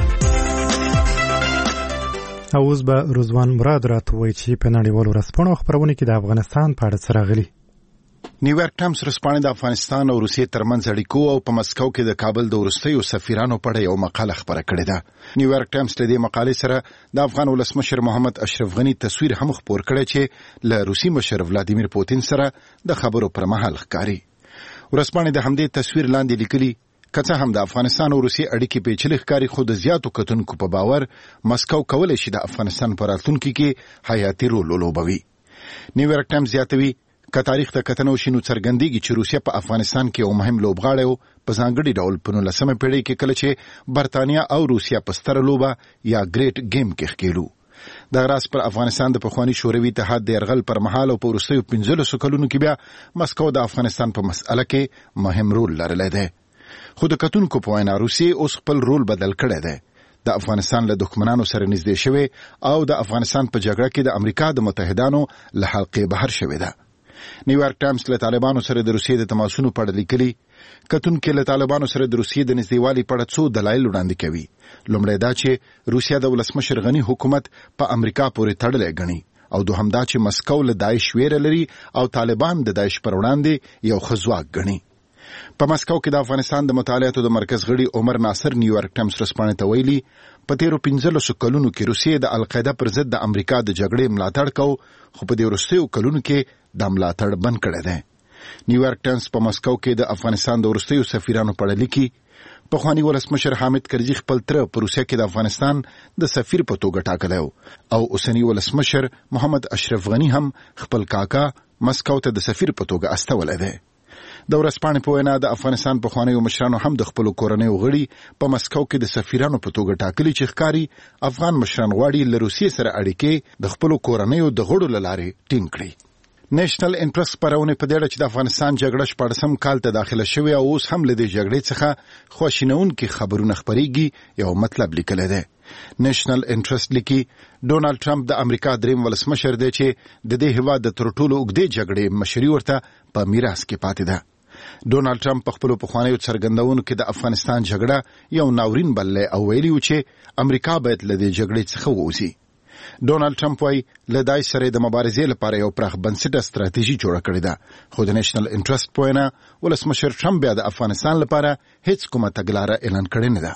اوس به رضوان مراد راته وایي چې په نړیوالو رسنیو خبرونه کې د افغانستان په اړه څه راغلي. نیویارک ټایمز رسپانې د افغانستان او روسیې ترمنځ اړیکو او په مسکو کې د کابل د وروستیو سفیرانو په اړه یو مقاله خبره کړې ده. نیویارک ټایمز د دې مقالې سره د افغان ولسمشر محمد اشرف غنی تصویر هم خپور کړی چې له روسي مشر ولادیمیر پوتین سره د خبرو پر مهال ښکاري. ورسپانې د همدې تصویر لاندې لیکلي کڅه هم د افغانستان او روسیې اړیکې پیچلې ښکاري خو د زیاتو کتونکو په باور مسکو کولی شي د افغانستان په راتلونکي کې حیاتي رول ولوبوي. نیویارک ټایمز زیاتوي که تاریخ ته کتنه وشي نو څرګندېږي چې روسیه په افغانستان کې یو مهم لوبغاړی و په ځانګړي ډول په 19مه پېړۍ کې کله چې برتانیا او روسیه په ستره لوبه یا ګریټ ګیم کې ښکېلو. د راس پر افغانستان د پخوانی شوروي اتحاد د یرغل پر مهال او په وروستیو 15 کلونو کې بیا مسکو د افغانستان په مسأله کې مهم رول لرلی دی. خو د کتونکو په وینا روسیې اوس خپل رول بدل کړی دی. د افغانستان له دښمنانو سره نږدې شوی او د افغانستان په جګړه کې د امریکا د متحدانو له حلقې بهر شوی ده. نیویارک ټایمز له طالبانو سره د روسیې د تماسونو په اړه لیکلي کتونکو له طالبانو سره د روسیې د نږدېوالي په اړه څو دلایل وړاندې کوي. لومړی دا چې روسیه د ولسمشر غنی حکومت په امریکا پورې تړلی ګڼي او دوهم دا چې مسکو له داعش ویره لري او طالبان د داعش پر وړاندې یو ښه ځواک ګڼي. په مسکو کې د افغانستان د مطالعاتو د مرکز غړي عمر ناصر نیویارک ټایمز رسپانې ته ویلي په تیرو 15 کلونو کې روسیې د القاعده پر ضد د امریکا د جګړې ملاتړ کو خو په دې وروستیو کلونو کې د ملاتړ بند کړی دی. نیویارک ټایمز په مسکو کې د افغانستان د وروستیو سفیرانو په اړه لیکي پخوانی ولسمشر حامد کرزي خپل تر په روسیه کې د افغانستان د سفیر په توګه ټاکلی او اوسنی ولسمشر محمد اشرف غنی هم خپل کاکا مسکو ته د سفیر په توګه استولی دی. د ورځپاڼې په وینا د افغانستان پخوانیو مشرانو هم د خپلو کورنیو غړي په مسکو کې د سفیرانو په توګه ټاکلي چې ښکاري افغان مشران غواړي له روسیې سره اړیکې د خپلو کورنیو د غړو له لارې ټینګ کړي. نیشنل انټرست خپرونې په دې اړه چې د افغانستان جګړه 14 کال ته داخله شوې او اوس هم له دې جګړې څخه خواشینونکي خبرونه خپرېږي یو مطلب لیکلی دی. نیشنل انټرست لیکي ډونالډ ټرمپ د امریکا دریم ولسمشر دی چې د دې هیواد د تر ټولو اوږدې جګړې مشري ورته په میراث کې پاتې ده. ډونالډ ټرمپ په خپلو پخوانیو څرګندونو کې د افغانستان جګړه یو ناورین بللی او ویلي و چې امریکا باید له دې جګړې څخه ووځي. ډونالډ ټرمپ وايي له داعش سره د مبارزې لپاره یو پراخ بنسټه ستراتیژي جوړه کړې ده خو د نیشنل انټرست په وینا ولسمشر ټرمپ بیا د افغانستان لپاره هیڅ کومه تګلاره اعلان کړې نه ده.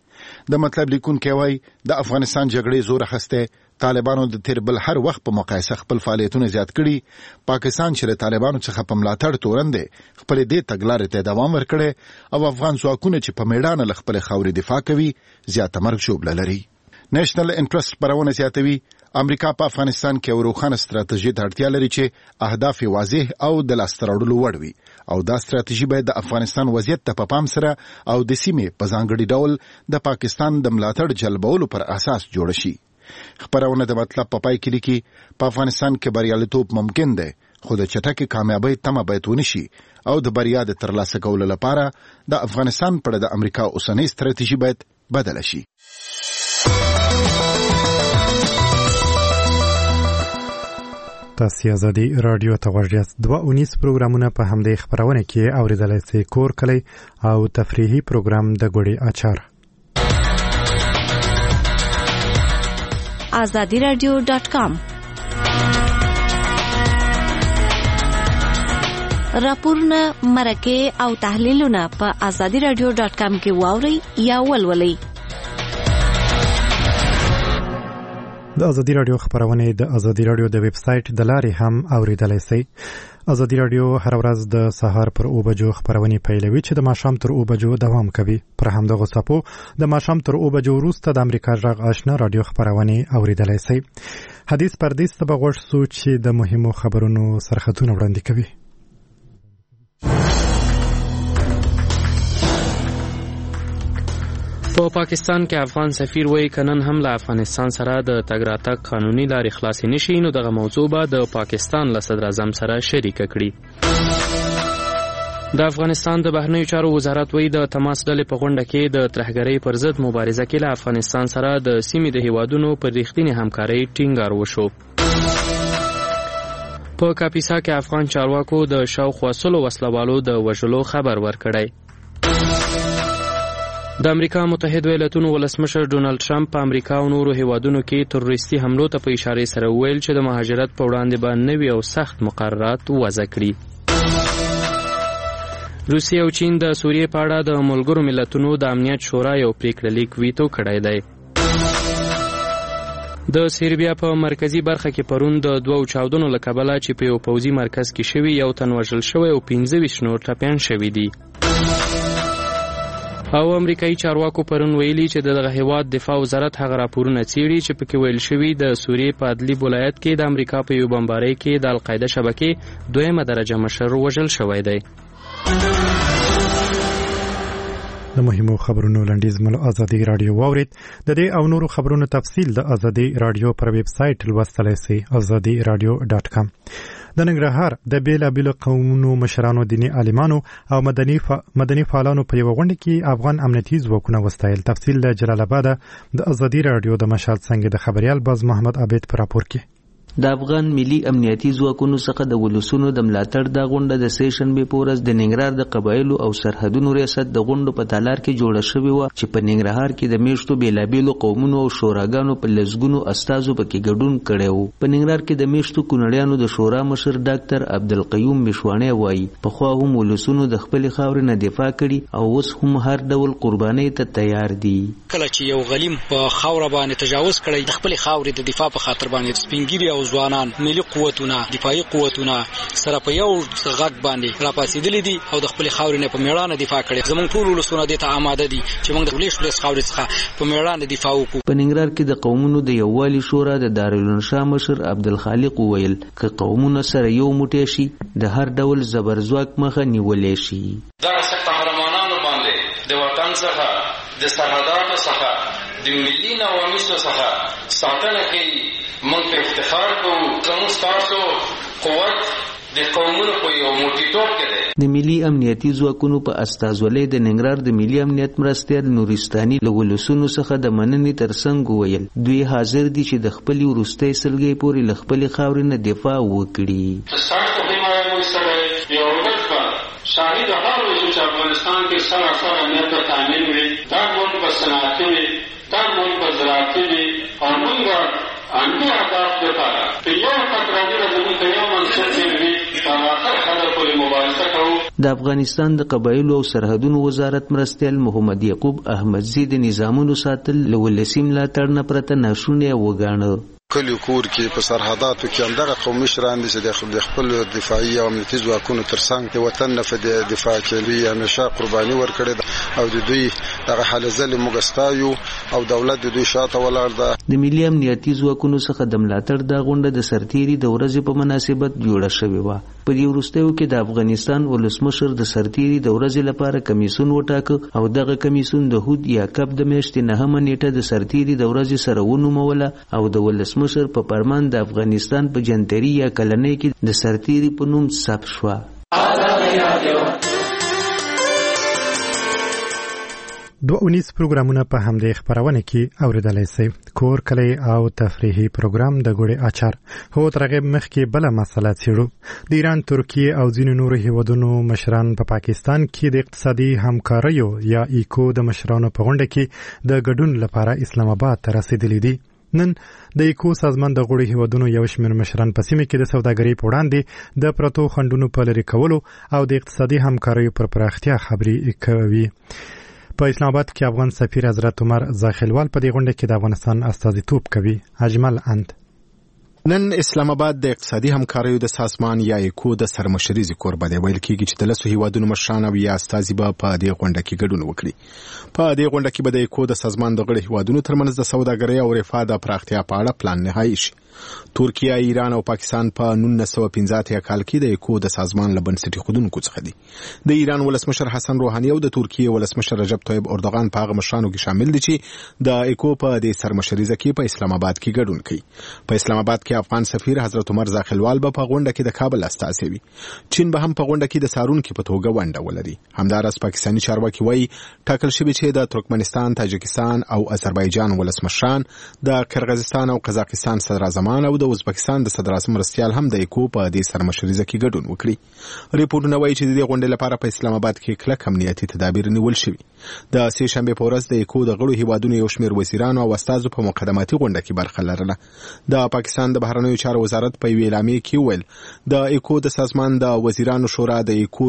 د مطلب لیکونکی وايي د افغانستان جګړې زور اخیستی طالبانو د تیر بل هر وخت په مقایسه خپل فعالیتونه زیات کړي. پاکستان چې له طالبانو څخه په ملاتړ تورن دی خپل دې تګلارې ته دوام ورکړي او افغان ځواکونه چې په میدان له خپل خاورې دفاع کوي زیاته مرګ ژوبله لري. نیشنل انټرست خپرونه زیاتوي امریکا په افغانستان کې یو روښانه ستراتیژي ته اړتیا لري چې اهداف واضح او د لاسته راوړلو وړ وي او دا ستراتیژي باید د افغانستان وضعیت ته په پام سره او د سیمې په ځانګړي ډول د پاکستان د ملاتړ جلبولو پر اساس جوړ شي. خپرونه د مطلب په پای کې لیکي په افغانستان کې بریالیتوب ممکن دی خو د چټکې کامیابۍ تمه باید ونشي او د بریا د ترلاسه کولو لپاره د افغانستان پر د امریکا اوسنۍ ستراتیژي باید بدله شي. تاسو آزادی رادیو ته غوږ یاست. 2 پروګرامونه په همدې خبرونه کې اوریدلای شئ. کور کلی او تفریحي پروګرام د ګوړې اچار. azadiradio.com راپورونه مرکه او تحلیلونه په azadiradio.com کې واورئ یا ولولئ. د ازادي رادیو خبرونه د ازادي رادیو د ویب سټ د لارې هم اوریدلای شئ. ازادي رادیو هر ورځ د سهار پر 9 بجو خبرونه پیلوي چې د ماښام تر 9 بجو دوام کوي. پر همدغه صفو د ماښام تر 9 بجو وروسته د امریکا غږ آشنا رادیو خبرونه اوریدلای شئ. حدیث پردیس ته بغوښ سوچ چې د مهمو خبرونو سرخطونه وړاندې کوي. په پاکستان کې افغان سفیر وایي کنن هم له افغانستان سره د تګ راتګ قانوني لارې خلاصې نشي، نو دغه موضوع به د پاکستان له صدر اعظم سره شریک کړي. د افغانستان د بهرنیو چارو وزارت وایي د تماس ډلې په غونډه کې د ترهګرۍ پر ضد مبارزه کې له افغانستان سره د سیمې د هیوادونو پر رښتینې همکارۍ ټینګار وشو. په کاپیسا کې افغان چارواکو د شاوخوا 100 وسلوالو د وژلو خبر ورکړی. د امریکا متحده ایالاتونو ولسمشر ډونالد ټرمپ په امریکا او نورو هیوادونو کې تروریستي حملو ته په اشاره سره ویل چې د مهاجرت په وړاندې به نوي او سخت مقررات وضع کړي. روسیه او چین د سوریې په اړه د ملګرو ملتونو د امنیت شورا یو پریکړه لیک ویتو کړی دی. د سربیا په مرکزی برخه کې پرون د 2 چاودنو له کبله چې په یو پوځي مرکز کې شوی یو تن وژل شوی او 15 نور ټپیان شوي دي. او امریکایي چارواکو پرون ویلي چې دغه هیواد دفاع وزارت هغه راپورونه څېړي چې پکې ویل شوي د سوریې په ادلیب ولایت کې د امریکا په یو بمبارۍ کې د القاعده شبکې 2 درجه مشر وژل شوی دی. د مهمو خبرونو لنډیز مل ازادي رادیو واورید. د دې او نورو خبرونو تفصیل د ازادي رادیو پر ویب سټ لوستلای شئ azadiradio.com. د ننګرهار د بیلابیلو قومونو مشرانو، دیني عالمانو او مدني فعالانو په یو غونډه کې افغان امنیتي ځواکونه وستایل. تفصیل د جلال آباد د ازادي رادیو د مشال څنګه د خبريال باز محمد عبید پر راپور کې. د افغان ملي امنیتي ځواکونو څخه د ولسونو د ملاتړ د غونډه د سیشنبه په ورځ د ننګرهار د قبایلو او سرحدونو ریاست د غونډو په تالار کې جوړه شوې و چې په ننګرهار کې د میشتو بیلابیلو قومونو او شوراګانو په لزګونو استازو پکې ګډون کړی و. په ننګرهار کې د میشتو کونړیانو د شورا مشر ډاکټر عبدالقیوم مشوانی وایي پخوا هم ولسونو د خپل خاورې نه دفاع کړي او اوس هم هر ډول قربانۍ ته تیار دي. کله چې یو غلیم په خاور باندې تجاوز کړي د خپل خاورې د دفاع په خاطر باندې سپینګری او ځوانان ملي قوتونه دفاعي قوتونه سره په یو غږ باندې راپاسېدلې دي او د خپل خاورې نه په میړانه دفاع کړي. زموږ ټول ولسونه د ته آماده دي چې موږ د ولس خاورې څخه په میړانه دفاع وکړو. په ننګرهار کې د قومونو د یووالي شورا د دارالانشا مشر عبدالخالق وویل که قومونه سره یو موټی شي د هر ډول زبرځواک مخه نیولې شي. دغه قهرمانانو باندې د وطن څخه د سرحداتو څخه د ملي نواميسو څخه ساتنه کوي. موږ په افتخار کوو زموږ تاسو قوت د قومونو په یو موټیتوب کې دی. د ملي امنیتي ځواکونو په استازولۍ د ننګرهار د ملي امنیت مرستیال نورستاني له ولسونو څخه د مننې ترڅنګ وویل دوی حاضر دي چې د خپلې وروستۍ سلګۍ پورې له خپلې خاورې نه دفاع وکړي. ستاسو حمایت سره یو ورځ به شاهد هغه وي چې افغانستان کې سره امنیت تامین وي، دا مونږ په صنعتي وي، دا مونږ په زراعتي وي او مونږ انډي اهداف لپاره په یو خطرانه زموږ یو منصب دی په اخر خبره پورې مبارزه کوو. د افغانستان د قبایلو او سرحدونو وزارت مرستیال محمد یعقوب احمدزی د نظامونو ساتل له ولسي ملاتړ نه پرته ناشونی وګاڼه. کلی کور کې په سرحداتو کې همدغه قومي مشران دي چې د خپل دفاعي او امنیتي ځواکونو ترڅنګ د وطن نه په دفاع کې همیشه قرباني ورکړي او د دوی دغه حاله ځلې موږ ستایو او دولت د دوی شاته ولاړ ده. د ملي امنیتي ځواکونو څخه د ملاتړ د غونډه د سرتیري د ورځې په مناسبت جوړه شوې وه. په دې وروستیو کې د افغانستان ولسمشر د سرتیري د ورځې لپاره کمیسون وټاکه او دغه کمیسون د هود یا کب د میاشتې 9 نیټه د سرتیري د ورځې سره ونوموله او د ولسمشر په فرمان د افغانستان په جنتري یا کلنۍ کې د سرتیري په نوم ثبت شوه. دوه اونیز پروګرامونه په همدې خبرونه کې اوریدلای شئ. کور کلی او تفریحي پروګرام د ګوړې اچار هو ترغه مخکې بل مسله څېړو. د ایران، ترکیه او ځینو نورو هیوادونو مشران په پاکستان کې د اقتصادي همکاریو یا ایکو د مشرانو په غونډه کې د ګډون لپاره اسلام آباد ته رسیدلي دي. نن د ایکو سازمان د غړو هیوادونو یو شمېر مشران په سیمه کې د سوداګرۍ په وړاندې د پرتو خنډونو په لرې کولو او د اقتصادي همکاریو پر پراختیا خبرې کوي. په اسلام آباد کې افغان سفیر حضرت عمر زاخیلوال په دې غونډه کې د افغانستان استازیتوب کوي. اجمل اند نن اسلام آباد د اقتصادي همکاریو د سازمان یا ایکو د سرمشرۍ کوربه دی. ویل کېږي چې د لسو هیوادونو مشران او یا استازي به په دې غونډه کې ګډون وکړي. په دې غونډه کې به د ایکو د سازمان د غړو هیوادونو ترمنځ د سوداګرۍ او رفاه د پراختیا په اړه پلان نهایی شي. ترکیه، ایران او پاکستان په 1985 کال کې د ایکو د سازمان له بنسټ ایښودونکو څخه دي. د ایران ولسمشر حسن روحاني او د ترکیه ولسمشر رجب طیب اردوغان په هغه مشرانو کې شامل دي چې د ایکو په دې سرمشرۍ کې په اسلام آباد کې ګډون کوي. په اسلام آباد کې افغان سفیر حضرت عمر زاخیلوال به په غونډه کې د کابل استازي وي. چین به هم په غونډه کې د سارونکو په توګه ونډه ولري. همدارس پاکستاني چارواکي وایي ټاکل شوی چې د ترکمنستان، تاجکستان او آذربایجان ولسمشران، د قرغیزستان او قزاقستان صدراعظمان او د ازبکستان د صدر اعظم مرستیال هم د ایکو په دې سرمشرۍ کې ګډون وکړي. ریپورتونه وایي چې د دې غونډې لپاره په اسلام آباد کې کلک امنیتي تدابیر نیول شوي. د سې شنبې په ورځ د ایکو د غړو هیوادونو یو شمېر وزیرانو او استازو په مقدماتي غونډه کې برخه لرله. د پاکستان د بهرنیو چارو وزارت په یوې اعلامیې کې وویل د ایکو د سازمان د وزیرانو شورا د ایکو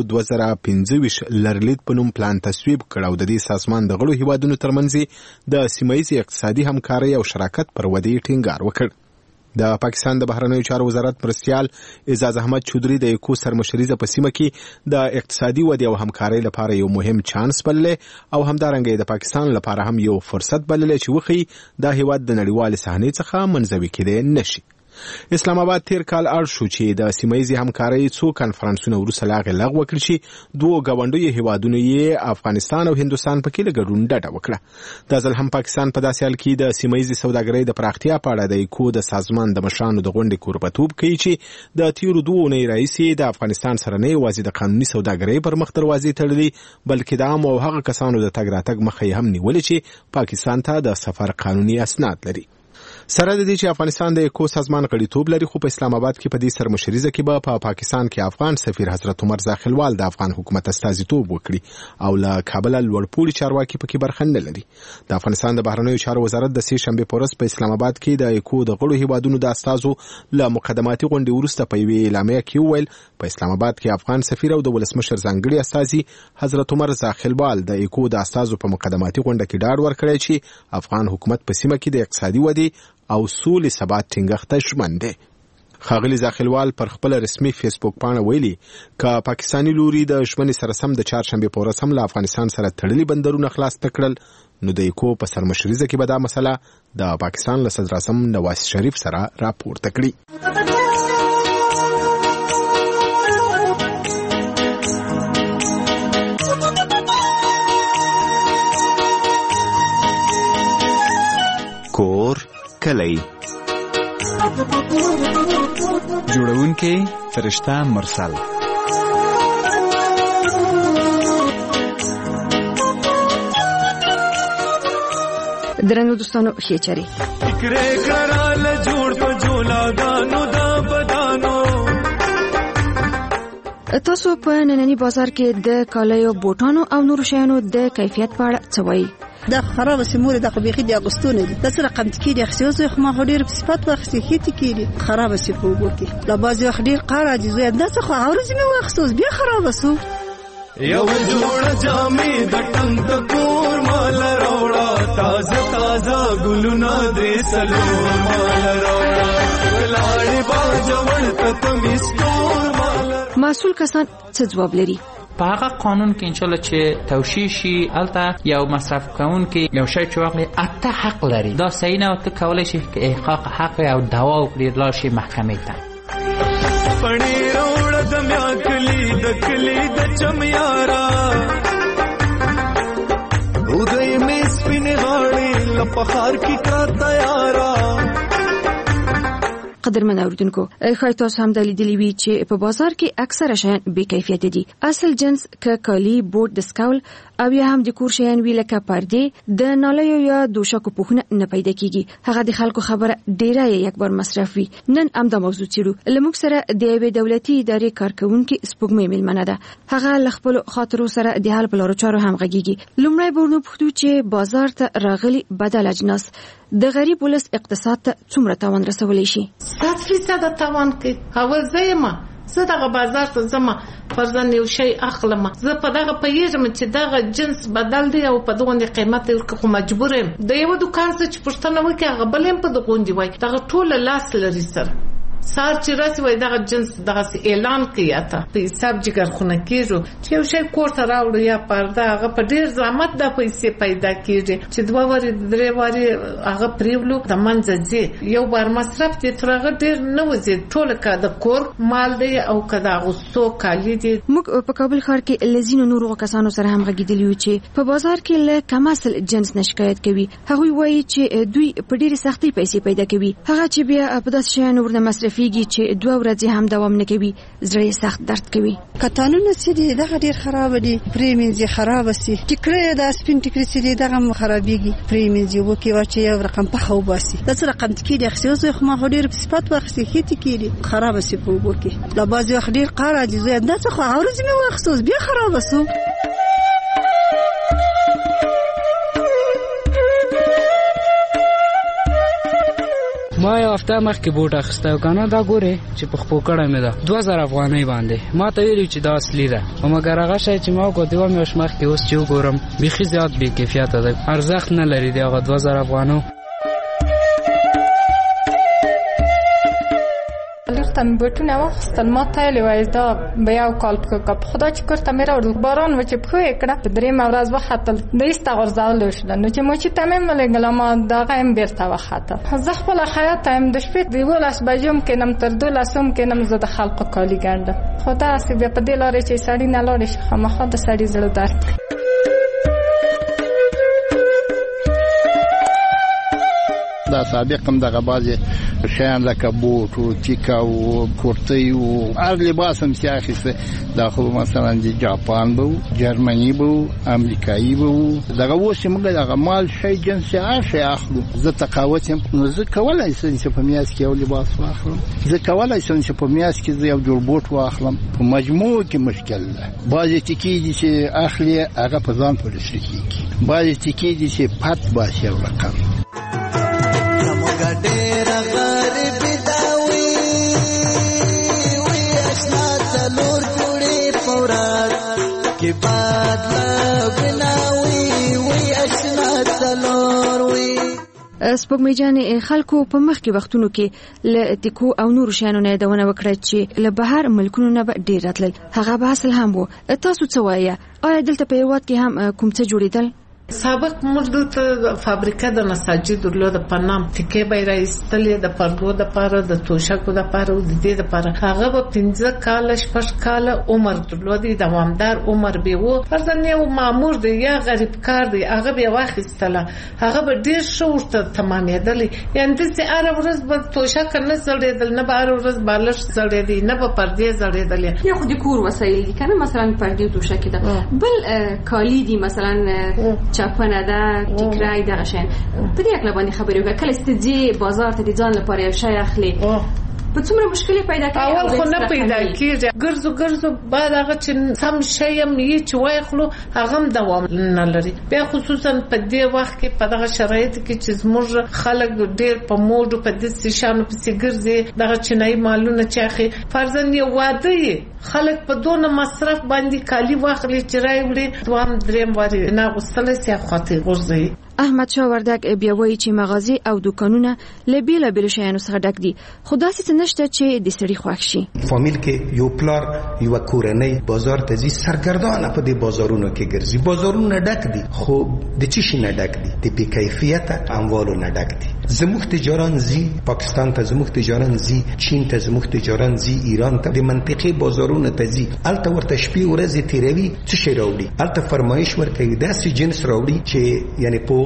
2025 لرلید په نوم پلان تصویب کړ او د دې سازمان د غړو هیوادونو ترمنځ د سیمه‌ییزې اقتصادي همکارۍ او شراکت پر ودې ټینګار وکړ. د پاکستان د بهرنیو چارو وزارت مرستیال اعزاز احمد چودري د ایکو سرمشرۍ په سیمه کې د اقتصادي ودې او همکارۍ لپاره یو مهم چانس بللې او همدارنګه د پاکستان لپاره هم یو فرصت بللې چې وخی د هیواد د نړیوال صحنې څخه منزوي کېدای نشي. اسلام آباد تیر کال اړ شو چې د سیمه‌ییزې همکارۍ څو کنفرانسونه وروسته لاغې لغوه کړي چې دوه ګاونډیو هیوادونو یې افغانستان او هندوستان پکې له ګډون ډډه وکړه. دا ځل هم پاکستان په داسې حال کې د سیمه‌ییزې سوداګرۍ د پراختیا په اړه د ایکو د سازمان د مشرانو د غونډې کوربه‌توب کوي چې د تیرو 2 اونۍ راهیسې د افغانستان سره نه یوازې د قانوني سوداګرۍ پر مخ دروازې تړلي بلکې د عامو او هغه کسانو د تګ راتګ مخه یې هم نیولې چې پاکستان ته د سفر قانوني اسناد لري. سره د دې چې افغانستان د ایکو سازمان غړیتوب لري، خو په اسلام آباد کې په دې سرمشرۍ کې به په پاکستان کې افغان سفیر حضرت عمر زاخیلوال د افغان حکومت استازیتوب وکړي او له کابل لوړپوړي چارواکي پکې برخه نه لري. د افغانستان د بهرنیو چارو وزارت د سې شنبې په ورځ په اسلام آباد کې د ایکو د غړو هیوادونو د استازو له مقدماتي غونډې وروسته په یوې اعلامیه کې وویل په اسلام آباد کې افغان سفیر او د ولسمشر ځانګړي استازي حضرت عمر زاخیلوال د ایکو د استازو په مقدماتي غونډه کې ډاډ ورکړی چې افغان حکومت په سیمه کې د اقتصادي ودې او سولې ثبات ټینګښت ژمن دی. ښاغلي زاخیلوال پر خپل رسمي فیسبوک پاڼه ویلي که پاکستاني لوري د ژمنې سره سم د چهارشنبې په ورځ هم له افغانستان سره تړلي بندرونه خلاص کړل نو د ایکو په سرمشرۍ کې به دا مسله د پاکستان له صدر اعظم نواز شریف سره راپورته کړي. کور کلی جوړونکي فرشته مرسل درنو دوستانو ښه چاري فکرې کړه جوړ په جولاګانو دا بدانو. تاسو په نننی بازار کې د کالیو بوټانو او نورو شیانو د کیفیت په اړه څه وایي؟ دا خراب سیمور د قبيخي د اگستونه دي د سره قمت کې د اخصیص خو ما هډیر صفات واخصي هیت کې خراب سي په وګورتي لا باز یو خډیر قاره دي زه د څه خو اورز مې واخصوص بیا خراب سو یو جوړ جامې د ټنګ د کور مال راوړه تازه تازه ګلونه دې سلو مال راوړه لاړې باجوړ ته تمستور مال. مسؤل کسان څه جواب لري؟ په هغه قانون کې انشاءالله چې توشیح شي البته یو مصرف کوونکی یو شی چې واخلي اته حق لري دا صحیح نه ته کولای شي چې احقاق حق او دعوا وکړي لاړ شي محکمې ته. پړې روړ د میا کلی د کلی د چمیارا ودې مې سپینې غاړې لپخار کې کا تیارا قدرمن اوریدونکو خای تاسو هم دلیدلی وی چې په بازار کې اکثره شیان بې کیفیت دي. اصل جنس ک کالی بوټ د سکاول او یا هم د کور شیان وی لکه پردې د نالیو یا دوشکو پوښنه نه پیدا کیږي. هغه د خلکو خبره ډیره یک بار مصرف وی. نن هم د موضوع چیرو لموږ سره د یوې دولتي ادارې کارکونکو سپوږمۍ ملمنه ده. هغه لخپل خاطرو سره د حل په لارو چارو هم غږیږي. لومړی ورنو پوښتو چې بازار ته راغلي بدل اجناس د غریب ولس اقتصاد ته څومره تاوان رسولی شي؟ 100% تاوان کوي. اول زه دغه بازار ته ځم فرضاً یو شی اخلم، زه په دغه پیژم چې دغه جنس بدل دی او په دغه قیمت ورکړم، خو مجبور یم. د یو دکان څخه چې پښتنه وکي هغه بل هم په دغه وای دغه ټول لاس لري سره سار چې راسي وای دغه جنس دغه اعلان کوي اته په حساب جګر خونه کیږي چې یو شی کور ته راوړو یا پرده هغه په ډیر زحمت د پیسې پیدا کیږي چې 2 وری 3 وری هغه پریولو د منځ ځي یو بار مصرف دي ترغه ډیر نه وځي ټول کا د کور مال دی او کدا غوستو کالی دي. موږ په کابل ښار کې لزینو نورو کسانو سره هم غږیدلی چې په بازار کې له کم اصل جنس نشکایت کوي. هغه وایي چې دوی په ډیره سختي پیسې پیدا کوي. هغه چې بیا په داس شیانو ورنه مصرف فيږي چې 2 ورځې هم دوام نه کوي، زړه سخت درد کوي. کتانونه چې دي دغه ډیر خراب دي، پریمینز خراب سي، ټیکره د سپین ټیکري چې دي دغه خرابيږي. پریمینز یو کې واچي یو رقم په خو باسي د څه رقم تکي د اخسوس خو ما هډیر په صفات واخسي هیڅ کېږي خراب سي په وګ کې لا باز یو ډیر قاره دي زه د څه خو اورز مې واخسوس بیا خراب سو. ما یو هفته مخکې بوټ اخیسته کنه دا ګوره چې په خپو کړه مې ده 2000 افغانۍ باندې ما ته ویلي چې دا اصلي ده او مګر هغه شی چې ما کو دیو مې وش مخکې اوس چې وګورم بيخي زیات بې کیفیت ده، ارزښت نه لري دی هغه 2000 افغانو. لختم بوټونه واخستل ما ته لوي دا بیا کال په خدا چې کړته مې راوړل باران و چې په کړه په درې مورز وختل د ایست غرزال شو نو چې مو چې تمام ملګل ما دا غیم بیرته وخته زه خپل حیات هم د شپې دی ولاس بجوم کې نم تر 12 کې نم زه د خلق کالی ګنده خدا سی بیا په دې لارې چې سړی نه لارې شي خامخا د سړی زړه درد. دا سابق هم دغه بازي شیان لکه بوټ او تیکا او کورتۍ او هر لباس هم سیاخیسته دا خو مثلا د جاپان بو جرمني بو امریکایي بو دغه وسه موږ دغه مال شي جنس شي اخلو. زه تقاوت هم نو زه کولای شم چې په میاس کې یو لباس واخلم، زه کولای شم چې په میاس کې یو جوړ بوټ واخلم. په مجموع کې مشکل ده. بعضی ټکی دي چې اخلي هغه په ځان پولیس کېږي، بعضی ټکی دي چې پات باسي رقم ډېر غریب داوي وي اشنا تلور جوړې پورات کې بدلا بناوي وي اشنا تلور وي. سپوږمۍ جان خلکو په مخکې وختونو کې له ټیکو او نور شانو نه دونه وکړه چې له بهر ملکونو نه ډیر راتلل. هغه به اصل هم وو. تاسو څه وایي؟ آیا دلته په هیواد کې هم کوم څه جوړیدل؟ سابق موږ د فابریکه د نساجي درلود په نام تکي به راستلې د پردو د پاره د توشکو د پاره او د دې د پاره هغه په 15 کال 6 کال عمر درلود دوامدار عمر به وو. فرضاً یو مامور دی یا غریب کار دی هغه به واخیستله هغه به ډیر شورته تمامېدل، یعنی د سي اره ورځ به توشک نه زړېدل نه به اره ورځ بالش زړېدل نه به پردې زړېدل. یا خو د کور وسایل دي کنه مثلا پردې توشک ده بل کالی دي مثلا چاپنه ده ټیکرای ده شین په دې اړه باندې خبرې وکړه. کله چې بازار ته ځان لپاره یو شی اخلي په څومره مشکل پیدا کوي؟ اول خو نه پیدا کیږي، ګرځو بعد هغه چې سم شی هم یې چې وایخلو هغه دوام نه لري. بیا خصوصا په دې وخت کې په دغه شرایط کې چې زموږ خلک ډېر په موډ په دې شانو په ګرځي دغه چنای مالونه چاخي فرضاً یو واده خلک په دونه مصرف باندې کالی واخلي چې راوړي دوام دریم واري نه غوستل سي خاطر ورزي. احمد شاه وردګ بیا وایي چې مغازي او دکانونه له بیلابیلو شیانو څخه ډک دي، خو داسې څه نشته چې د سړي خوښ شي. فامیل کې یو پلار یو کورنۍ بازار ته ځي سرګردانه په دې بازارونو کې ګرځي، بازارونه ډک دي خو د چی شي نه ډک دي؟ د بې کیفیت اموالو نه ډک دي. زموږ تجاران زی پاکستان ته، زموږ تجاران زی چین ته، زموږ تجاران زی ایران ته، د منطقې بازارونو ته زی الته ورته شپې ورځې تیروي څه شي راوړي الته فرمایش ورکوي داسې جنس راوړي چې یعنی په